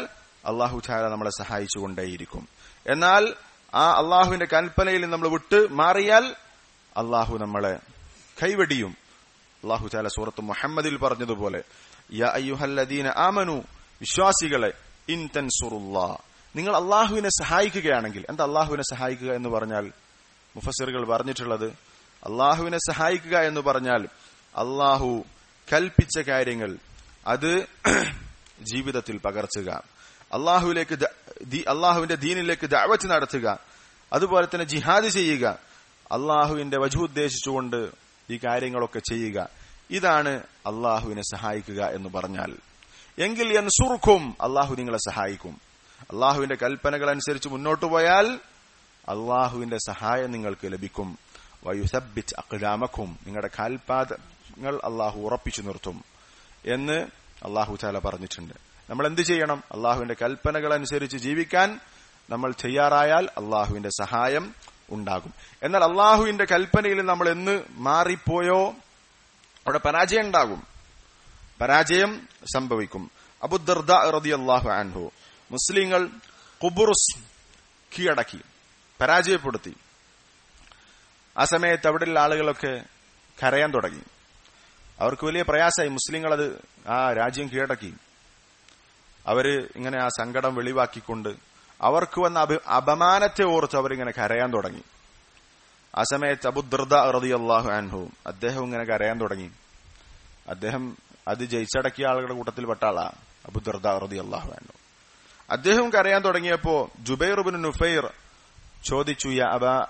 അള്ളാഹു തആല നമ്മളെ സഹായിച്ചുകൊണ്ടേയിരിക്കും. എന്നാൽ ആ അള്ളാഹുവിന്റെ കൽപ്പനയിൽ നമ്മൾ വിട്ട് മാറിയാൽ അള്ളാഹു നമ്മളെ കൈവെടിയും. അള്ളാഹു തആല സൂറത്ത് മുഹമ്മദിൽ പറഞ്ഞതുപോലെ, യാ അയ്യുഹല്ലദീന ആമനു, വിശ്വാസികളെ, ഇൻ തൻസുറുല്ലാഹ്, നിങ്ങൾ അള്ളാഹുവിനെ സഹായിക്കുകയാണെങ്കിൽ. എന്താ അള്ളാഹുവിനെ സഹായിക്കുക എന്ന് പറഞ്ഞാൽ? മുഫസ്സിറുകൾ പറഞ്ഞിട്ടുള്ളത്, അള്ളാഹുവിനെ സഹായിക്കുക എന്ന് പറഞ്ഞാൽ അള്ളാഹു കൽപ്പിച്ച കാര്യങ്ങൾ അത് ജീവിതത്തിൽ പകർത്തുക, അള്ളാഹുവിന്റെ ദീനിലേക്ക് ദഅവത്ത് നടത്തുക, അതുപോലെ തന്നെ ജിഹാദ് ചെയ്യുക, അള്ളാഹുവിന്റെ വജ്ഹ് ഉദ്ദേശിച്ചുകൊണ്ട് ഈ കാര്യങ്ങളൊക്കെ ചെയ്യുക. ഇതാണ് അള്ളാഹുവിനെ സഹായിക്കുക എന്ന് പറഞ്ഞാൽ. എങ്കിൽ യൻസുർക്കും, അള്ളാഹു നിങ്ങളെ സഹായിക്കും. അള്ളാഹുവിന്റെ കൽപ്പനകൾ അനുസരിച്ച് മുന്നോട്ടു പോയാൽ അള്ളാഹുവിന്റെ സഹായം നിങ്ങൾക്ക് ലഭിക്കും. വയുസബ്ബിത് അഖ്ദാമക്കും, നിങ്ങളുടെ കാൽപാദങ്ങൾ അള്ളാഹു ഉറപ്പിച്ചു നിർത്തും എന്ന് അള്ളാഹു തആല പറഞ്ഞിട്ടുണ്ട്. നമ്മൾ എന്ത് ചെയ്യണം? അള്ളാഹുവിന്റെ കൽപ്പനകൾ അനുസരിച്ച് ജീവിക്കാൻ നമ്മൾ തയ്യാറായാൽ അള്ളാഹുവിന്റെ സഹായം ഉണ്ടാകും. എന്നാൽ അള്ളാഹുവിന്റെ കൽപ്പനയിൽ നമ്മൾ എന്ന് മാറിപ്പോയോ അവിടെ പരാജയം ഉണ്ടാകും, പരാജയം സംഭവിക്കും. അബൂ ദർദാ റളിയല്ലാഹു അൻഹു, മുസ്ലിങ്ങൾ ഖുബ്റുസ് കീഴടക്കി, പരാജയപ്പെടുത്തി. ആ സമയത്ത് അവിടെയുള്ള ആളുകളൊക്കെ കരയാൻ തുടങ്ങി. അവർക്ക് വലിയ പ്രയാസമായി. മുസ്ലിങ്ങൾ അത് ആ രാജ്യം കീഴടക്കി. അവര് ഇങ്ങനെ ആ സങ്കടം വെളിവാക്കിക്കൊണ്ട് അവർക്ക് വന്ന അപമാനത്തെ ഓർത്ത് അവരിങ്ങനെ കരയാൻ തുടങ്ങി. ആ സമയത്ത് അബൂ ദർദാ റളിയല്ലാഹു അൻഹു അദ്ദേഹം ഇങ്ങനെ കരയാൻ തുടങ്ങി. അദ്ദേഹം അത് ജയിച്ചടക്കിയ ആളുകളുടെ കൂട്ടത്തിൽ പെട്ട ആളാ അബൂ ദർദാ റളിയല്ലാഹു അൻഹു. അദ്ദേഹം കരയാൻ തുടങ്ങിയപ്പോ ജുബൈർ ഇബ്നു നുഫൈർ ചോദിച്ചു, യാ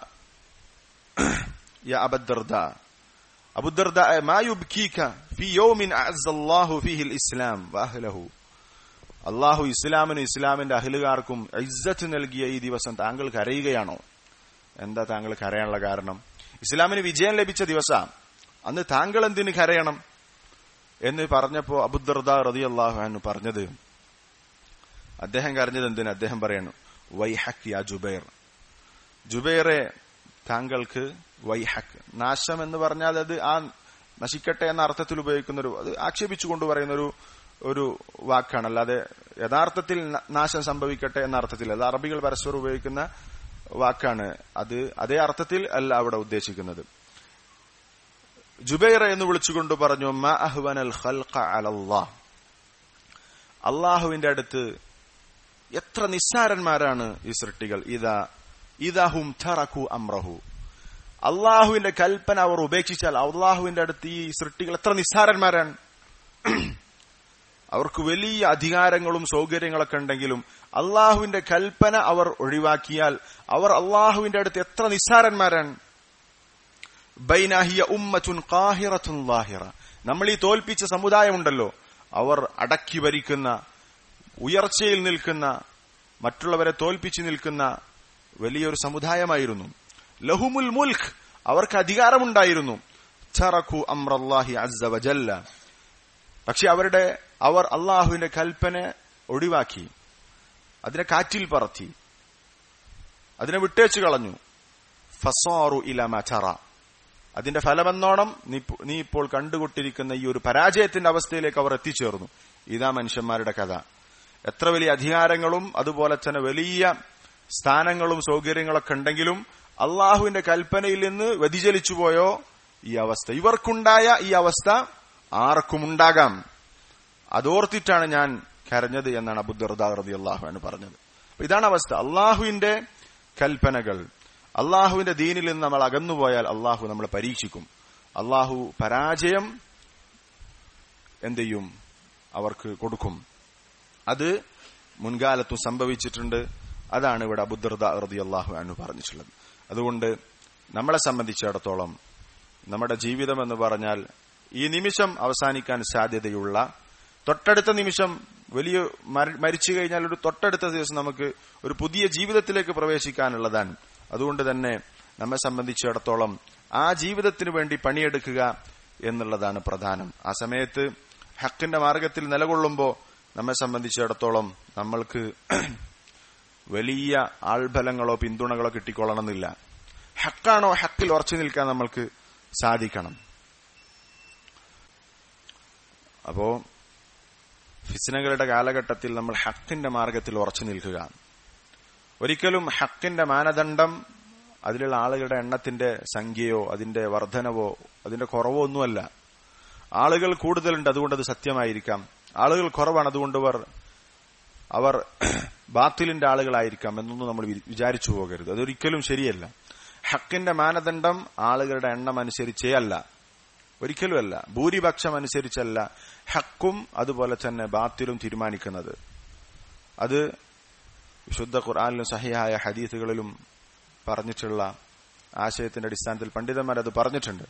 അബൂ ദർദാ, അബൂ ദർദാ, മാ യുബ്കീക ഫീ യൗമിൻ അഅസ്സല്ലാഹു ഫീഹിൽ ഇസ്ലാം വഅഹ്ലഹു, അള്ളാഹു ഇസ്ലാമിനും ഇസ്ലാമിന്റെ അഹ്ലുകാർക്കും ഇസ്സത്ത് നൽകിയ ഈ ദിവസം താങ്കൾ കരയുകയാണോ? എന്താ താങ്കൾ കരയാനുള്ള കാരണം? ഇസ്ലാമിന് വിജയം ലഭിച്ച ദിവസം, അന്ന് താങ്കൾ എന്തിന് കരയണം എന്ന് പറഞ്ഞപ്പോ അബൂ ദർദാ റളിയല്ലാഹു അൻഹു പറഞ്ഞത്, അദ്ദേഹം കരഞ്ഞത് എന്തിന്? അദ്ദേഹം പറയണു, വൈഹക് യാ ജുബൈർ, ജുബൈറെ താങ്കൾക്ക് വൈഹക്, നാശം എന്ന് പറഞ്ഞാൽ അത് ആ നശിക്കട്ടെ എന്ന അർത്ഥത്തിൽ ഉപയോഗിക്കുന്ന അത് ആക്ഷേപിച്ചുകൊണ്ട് പറയുന്ന ഒരു വാക്കാണ്, അല്ലാതെ യഥാർത്ഥത്തിൽ നാശം സംഭവിക്കട്ടെ എന്ന അർത്ഥത്തിൽ. അത് അറബികൾ പരസ്പരം ഉപയോഗിക്കുന്ന വാക്കാണ്. അത് അതേ അർത്ഥത്തിൽ അല്ല അവിടെ ഉദ്ദേശിക്കുന്നത്. ജുബൈർ എന്ന് വിളിച്ചുകൊണ്ട് പറഞ്ഞു, മാ അഹ്വനൽ ഖൽഖ അലല്ലാഹ്, അള്ളാഹുവിന്റെ അടുത്ത് എത്ര നിസ്സാരന്മാരാണ് ഈ സൃഷ്ടികൾ. ഇദാഹും തറകു അംറഹു, അള്ളാഹുവിന്റെ കൽപ്പന അവർ ഉപേക്ഷിച്ചാൽ അള്ളാഹുവിന്റെ അടുത്ത് ഈ സൃഷ്ടികൾ എത്ര നിസ്സാരന്മാരാണ്. അവർക്ക് വലിയ അധികാരങ്ങളും സൗകര്യങ്ങളൊക്കെ ഉണ്ടെങ്കിലും അള്ളാഹുവിന്റെ കൽപ്പന അവർ ഒഴിവാക്കിയാൽ അവർ അള്ളാഹുവിന്റെ അടുത്ത് എത്ര നിസ്സാരന്മാരാണ്. ബൈനഹിയ ഉമ്മത്തുൻ ഖാഹിറത്തുൻ ളാഹിറ, നമ്മൾ ഈ തോൽപ്പിച്ച സമുദായമുണ്ടല്ലോ, അവർ അടക്കി ഭരിക്കുന്ന, ഉയർച്ചയിൽ നിൽക്കുന്ന, മറ്റുള്ളവരെ തോൽപ്പിച്ചു നിൽക്കുന്ന വലിയൊരു സമുദായമായിരുന്നു. ലഹുമുൽ മുൽഖ്, അവർക്ക് അധികാരമുണ്ടായിരുന്നു. തറകു അംറല്ലാഹി അസ്സ വജല്ല, പക്ഷെ അവർ അള്ളാഹുവിന്റെ കൽപ്പന ഒഴിവാക്കി, അതിനെ കാറ്റിൽ പറത്തി, അതിനെ വിട്ടേച്ചു കളഞ്ഞു. ഫസാറു ഇലാ മാ തറ, അതിന്റെ ഫലമെന്നോണം നീ ഇപ്പോൾ കണ്ടുകൊണ്ടിരിക്കുന്ന ഈ ഒരു പരാജയത്തിന്റെ അവസ്ഥയിലേക്ക് അവർ എത്തിച്ചേർന്നു. ഇതാ മനുഷ്യന്മാരുടെ കഥ. എത്ര വലിയ അധികാരങ്ങളും അതുപോലെ തന്നെ വലിയ സ്ഥാനങ്ങളും സൗകര്യങ്ങളൊക്കെ ഉണ്ടെങ്കിലും അള്ളാഹുവിന്റെ കൽപ്പനയിൽ നിന്ന് വ്യതിചലിച്ചുപോയോ ഈ അവസ്ഥ, ഇവർക്കുണ്ടായ ഈ അവസ്ഥ ആർക്കും ഉണ്ടാകാം. അതോർത്തിട്ടാണ് ഞാൻ കരഞ്ഞത് എന്നാണ് അബൂ ദർദാ റളിയല്ലാഹു അൻഹു പറഞ്ഞത്. ഇതാണ് അവസ്ഥ. അള്ളാഹുവിന്റെ കൽപ്പനകൾ, അള്ളാഹുവിന്റെ ദീനിൽ നിന്ന് നമ്മൾ അകന്നുപോയാൽ അള്ളാഹു നമ്മളെ പരീക്ഷിക്കും. അള്ളാഹു പരാജയം എന്ത് ചെയ്യും? അവർക്ക് കൊടുക്കും. അത് മുൻകാലത്തും സംഭവിച്ചിട്ടുണ്ട്. അതാണ് ഇവിടെ അബൂ ദർദാ റളിയല്ലാഹു അൻഹു പറഞ്ഞിട്ടുള്ളത്. അതുകൊണ്ട് നമ്മളെ സംബന്ധിച്ചിടത്തോളം നമ്മുടെ ജീവിതം എന്ന് പറഞ്ഞാൽ ഈ നിമിഷം അവസാനിക്കാൻ സാധ്യതയുള്ള, തൊട്ടടുത്ത നിമിഷം വലിയ മരിച്ചു കഴിഞ്ഞാൽ ഒരു തൊട്ടടുത്ത ദിവസം നമുക്ക് ഒരു പുതിയ ജീവിതത്തിലേക്ക് പ്രവേശിക്കാനുള്ളതാണ്. അതുകൊണ്ട് തന്നെ നമ്മെ സംബന്ധിച്ചിടത്തോളം ആ ജീവിതത്തിന് വേണ്ടി പണിയെടുക്കുക എന്നുള്ളതാണ് പ്രധാനം. ആ സമയത്ത് ഹക്കിന്റെ മാർഗത്തിൽ നിലകൊള്ളുമ്പോൾ നമ്മെ സംബന്ധിച്ചിടത്തോളം നമ്മൾക്ക് വലിയ ആൾബലങ്ങളോ പിന്തുണകളോ കിട്ടിക്കൊള്ളണമെന്നില്ല. ഹക്കാണോ ഹക്കിൽ ഉറച്ചു നിൽക്കാൻ നമ്മൾക്ക് സാധിക്കണം. അപ്പോ ഫിത്നകളുടെ കാലഘട്ടത്തിൽ നമ്മൾ ഹക്കിന്റെ മാർഗത്തിൽ ഉറച്ചു നിൽക്കുക. ഒരിക്കലും ഹക്കിന്റെ മാനദണ്ഡം അതിലുള്ള ആളുകളുടെ എണ്ണത്തിന്റെ സംഖ്യയോ അതിന്റെ വർധനവോ അതിന്റെ കുറവോ ഒന്നുമല്ല. ആളുകൾ കൂടുതലുണ്ട്, അതുകൊണ്ട് അത് സത്യമായിരിക്കാം. ആളുകൾ കുറവാണ്, അതുകൊണ്ട് അവർ ബാത്തിലിന്റെ ആളുകളായിരിക്കാം എന്നൊന്നും നമ്മൾ വിചാരിച്ചു പോകരുത്. അതൊരിക്കലും ശരിയല്ല. ഹക്കിന്റെ മാനദണ്ഡം ആളുകളുടെ എണ്ണം അനുസരിച്ചേ അല്ല, ഒരിക്കലുമല്ല. ഭൂരിപക്ഷം അനുസരിച്ചല്ല ഹക്കും അതുപോലെ തന്നെ ബാത്തിലും തീരുമാനിക്കുന്നത്. അത് വിശുദ്ധ ഖുർആനിലും സഹിഹായ ഹദീസുകളിലും പറഞ്ഞിട്ടുള്ള ആശയത്തിന്റെ അടിസ്ഥാനത്തിൽ പണ്ഡിതന്മാർ അത് പറഞ്ഞിട്ടുണ്ട്.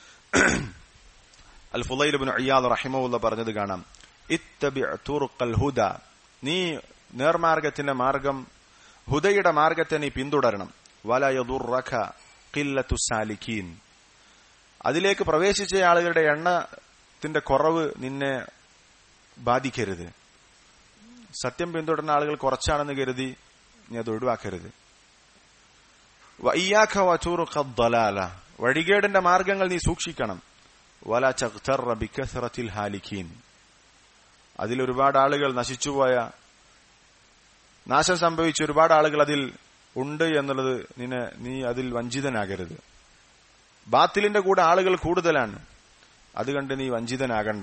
അൽ ഫുളൈൽ ഇബ്നു ഇയാദ് റഹിമഹുല്ല പറഞ്ഞത് കാണാം, ഇത്തബിഅ തുറുഖൽ ഹുദ, നീ നേർമാർഗത്തിന്റെ മാർഗം, ഹുദയുടെ മാർഗത്തെ നീ പിന്തുടരണം. വല യദുറക ഖില്ലത്തു സാലികീൻ, അതിലേക്ക് പ്രവേശിച്ച ആളുകളുടെ എണ്ണത്തിന്റെ കുറവ് നിന്നെ ബാധിക്കരുത്. സത്യം പിന്തുടരുന്ന ആളുകൾ കുറച്ചാണെന്ന് കരുതി നീ അത് ഒഴിവാക്കരുത്. വഇയ്യാക വതുറുഖ ദ്ദലാല, വഴികേടിന്റെ മാർഗങ്ങൾ നീ സൂക്ഷിക്കണം. വല തഗ്തറ ബികസറത്തിൽ ഹാലികീൻ, അതിലൊരുപാട് ആളുകൾ നശിച്ചുപോയ, നാശം സംഭവിച്ച ഒരുപാട് ആളുകൾ അതിൽ ഉണ്ട് എന്നുള്ളത് നീ അതിൽ വഞ്ചിതനാകരുത്. ബാത്തിലിന്റെ കൂടെ ആളുകൾ കൂടുതലാണ്, അതുകണ്ട് നീ വഞ്ചിതനാകണ്ട.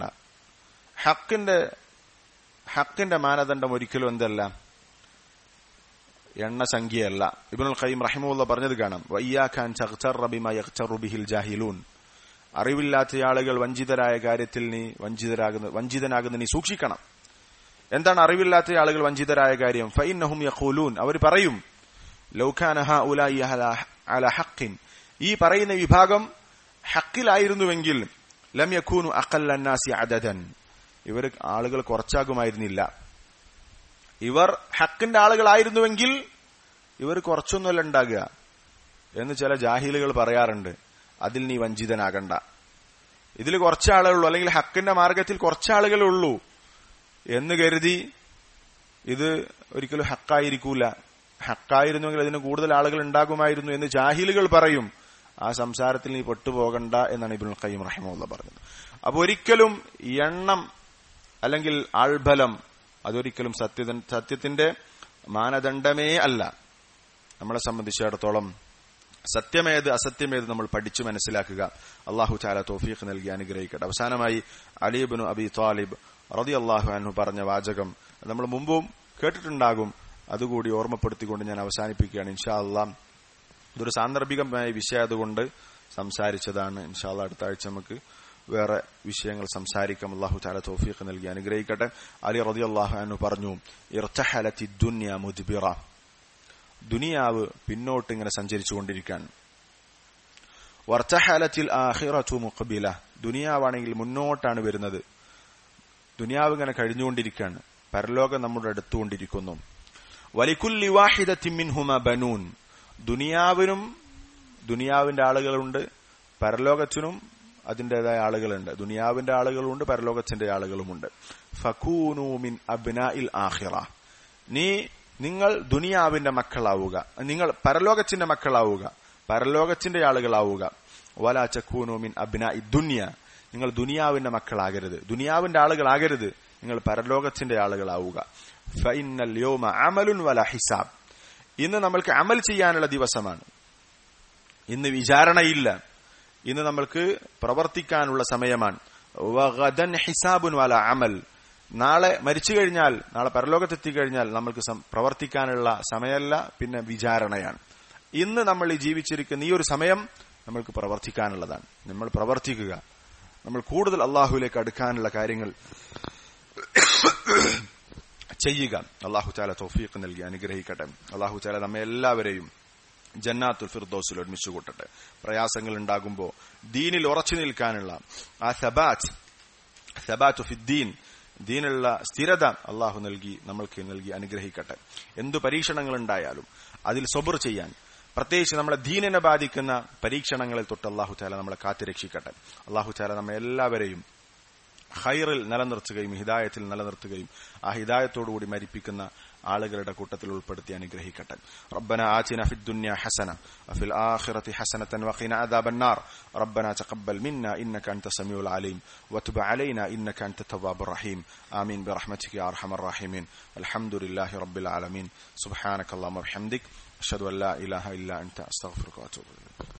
ഹക്കിന്റെ മാനദണ്ഡം ഒരിക്കലും എന്തല്ല, എണ്ണസംഖ്യയല്ല. ഇബ്നുൽ ഖയ്യിം റഹിമഹുല്ലാ പറഞ്ഞത് കാണാം, വഇയ്യാക അൻ തഗ്തറ ബിമാ യഗ്തറു ബിഹിൽ ജാഹിലൂൻ, അറിവില്ലാത്ത ആളുകൾ വഞ്ചിതരായ കാര്യത്തിൽ നീ വഞ്ചിതനാകുന്ന നീ സൂക്ഷിക്കണം. എന്താണ് അറിവില്ലാത്ത ആളുകൾ വഞ്ചിതരായ കാര്യം? ഫഇന്നഹും യഖൂലൂൻ, അവർ പറയും, ലൗ കാന ഹഉലാഇ അലാ ഹഖ്ഖിൻ, ഈ പറയുന്ന വിഭാഗം ഹക്കിലായിരുന്നുവെങ്കിൽ ലം യകൂനു അഖല്ല അന്നാസി അദദൻ, ഇവർ ആളുകൾ കുറച്ചാകുമായിരുന്നില്ല. ഇവർ ഹക്കിന്റെ ആളുകളായിരുന്നുവെങ്കിൽ ഇവർ കുറച്ചൊന്നുമല്ല ഉണ്ടാകുക എന്ന് ചില ജാഹിലുകൾ പറയാറുണ്ട്. അതിൽ നീ വഞ്ചിതനാകണ്ട. ഇതിൽ കുറച്ചാളുള്ളൂ, അല്ലെങ്കിൽ ഹക്കിന്റെ മാർഗത്തിൽ കുറച്ചാളുകളേ ഉള്ളൂ എന്ന് കരുതി ഇത് ഒരിക്കലും ഹക്കായിരിക്കൂല. ഹക്കായിരുന്നുവെങ്കിൽ അതിന് കൂടുതൽ ആളുകൾ ഉണ്ടാകുമായിരുന്നു എന്ന് ജാഹിലുകൾ പറയും. ആ സംസാരത്തിൽ നീ പെട്ടുപോകണ്ട എന്നാണ് ഇബ്നുൽ ഖയ്യിം റഹിമഹുല്ലാ പറഞ്ഞത്. അപ്പൊ ഒരിക്കലും എണ്ണം അല്ലെങ്കിൽ ആൾബലം അതൊരിക്കലും സത്യത്തിന്റെ മാനദണ്ഡമേ അല്ല. നമ്മളെ സംബന്ധിച്ചിടത്തോളം സത്യമേത് അസത്യമേത് നമ്മൾ പഠിച്ചു മനസ്സിലാക്കുക. അല്ലാഹു തആല തൗഫീഖ് നൽകി അനുഗ്രഹിക്കട്ടെ. അവസാനമായി അലി ഇബ്നു അബി ത്വാലിബ് റളിയല്ലാഹു അൻഹു പറഞ്ഞ വാചകം നമ്മൾ മുമ്പും കേട്ടിട്ടുണ്ടാകും, അതുകൂടി ഓർമ്മപ്പെടുത്തിക്കൊണ്ട് ഞാൻ അവസാനിപ്പിക്കുകയാണ് ഇൻഷാ അല്ലാഹ്. ഇതൊരു സാന്ദർഭികമായ വിഷയമായതുകൊണ്ട് സംസാരിച്ചതാണ്. ഇൻഷാ അല്ലാഹ് അടുത്ത ആഴ്ച നമുക്ക് വേറെ വിഷയങ്ങൾ സംസാരിക്കാം. അല്ലാഹു തആല തൗഫീഖ് നൽകി അനുഗ്രഹിക്കട്ടെ. അലി റളിയല്ലാഹു അൻഹു പറഞ്ഞു, ഇർതഹലത്തി ദുനിയ മുദ്ബിറ, ദുനിയാവ് പിന്നോട്ട് ഇങ്ങനെ സഞ്ചരിച്ചുകൊണ്ടിരിക്കുകയാണ്. വർതഹലത്തിൽ ആഖിറതു മുഖ്ബില, ദുനിയാവാണെങ്കിൽ മുന്നോട്ടാണ് വരുന്നത്. ദുനിയാവ് ഇങ്ങനെ കഴിഞ്ഞുകൊണ്ടിരിക്കുകയാണ്, പരലോകം നമ്മുടെ അടുത്തുകൊണ്ടിരിക്കുന്നു. വലികുല്ലി വാഹിദത്തിൻ മിൻഹുമാ ബനൂൻ, ദുനിയാവിന്റെ ആളുകളുണ്ട്, പരലോകത്തിനും അതിന്റേതായ ആളുകളുണ്ട്. ദുനിയാവിന്റെ ആളുകളുണ്ട്, പരലോകത്തിന്റെ ആളുകളുമുണ്ട്. ഫകൂനു മിൻ അബ്നാഇൽ ആഖിറ, നിങ്ങൾ ദുനിയാവിന്റെ മക്കളാവുക, നിങ്ങൾ പരലോകത്തിന്റെ മക്കളാവുക, പരലോകത്തിന്റെ ആളുകളാവുക. വലാ തകൂനു മിൻ അബ്നാഇ ദുനിയ, നിങ്ങൾ ദുനിയാവിന്റെ മക്കളാകരുത്, ദുനിയാവിന്റെ ആളുകളാകരുത്, നിങ്ങൾ പരലോകത്തിന്റെ ആളുകളാവുക. ഫഇന്നൽ യൗമ അമലുൻ വലാ ഹിസാബ്, ഇന്ന് നമ്മൾക്ക് അമൽ ചെയ്യാനുള്ള ദിവസമാണ്, ഇന്ന് വിചാരണയില്ല, ഇന്ന് നമ്മൾക്ക് പ്രവർത്തിക്കാനുള്ള സമയമാണ്. വഗദൻ ഹിസാബുൻ വലാ അമൽ, നാളെ മരിച്ചു കഴിഞ്ഞാൽ, നാളെ പരലോകത്തെത്തിക്കഴിഞ്ഞാൽ നമ്മൾക്ക് പ്രവർത്തിക്കാനുള്ള സമയമല്ല, പിന്നെ വിചാരണയാണ്. ഇന്ന് നമ്മൾ ഈ ജീവിച്ചിരിക്കുന്ന ഈ ഒരു സമയം നമ്മൾക്ക് പ്രവർത്തിക്കാനുള്ളതാണ്. നമ്മൾ പ്രവർത്തിക്കുക, നമ്മൾ കൂടുതൽ അള്ളാഹുവിലേക്ക് അടുക്കാനുള്ള കാര്യങ്ങൾ ചെയ്യുക. അള്ളാഹു തആല തൗഫീഖ് നൽകി അനുഗ്രഹിക്കട്ടെ. അള്ളാഹു തആല നമ്മെ എല്ലാവരെയും ജന്നാത്തുൽ ഫിർദൗസിൽ ഒരുമിച്ച് കൂട്ടട്ടെ. പ്രയാസങ്ങൾ ഉണ്ടാകുമ്പോൾ ദീനിൽ ഉറച്ചു നിൽക്കാനുള്ള ആ സബാത്ത് ഫിദ്ദീൻ, ദീനുള്ള സ്ഥിരത അള്ളാഹു നമ്മൾക്ക് നൽകി അനുഗ്രഹിക്കട്ടെ. എന്തു പരീക്ഷണങ്ങൾ ഉണ്ടായാലും അതിൽ സബർ ചെയ്യാൻ, പ്രത്യേകിച്ച് നമ്മുടെ ദീനിനെ ബാധിക്കുന്ന പരീക്ഷണങ്ങളിൽ തൊട്ട് അള്ളാഹു തആല നമ്മളെ കാത്തുരക്ഷിക്കട്ടെ. അള്ളാഹു തആല നമ്മെ എല്ലാവരെയും ഖൈറിൽ നിലനിർത്തുകയും ഹിദായത്തിൽ നിലനിർത്തുകയും ആ ഹിദായത്തോടുകൂടി മരിപ്പിക്കുന്ന ആളുകളുടെ കൂട്ടത്തിൽ ഉൾപ്പെടുത്തി അനുഗ്രഹിക്കട്ടെ. റബ്ബന ആതിന ഫിദ്ദുനിയ ഹസന വഫിൽ ആഖിറതി ഹസനതൻ വഖിന അദാബന്നാർ. റബ്ബന തഖബ്ബൽ മിന്നാ ഇന്നക അൻത സമീഉൽ അലീം വതുബ് അലൈനാ ഇന്നക അൻത തവ്വാബുർ റഹീം. ആമീൻ ബിറഹ്മതിക യാ അർഹമർ റഹീമീൻ. അൽഹംദുലില്ലാഹി റബ്ബിൽ ആലമീൻ. സുബ്ഹാനക അല്ലാഹുമ്മ വബിഹംദിക അഷ്ഹദു അൻ ലാ ഇലാഹ ഇല്ലാ അൻത അസ്തഗ്ഫിറുക വഅതൂബു ഇലൈക്.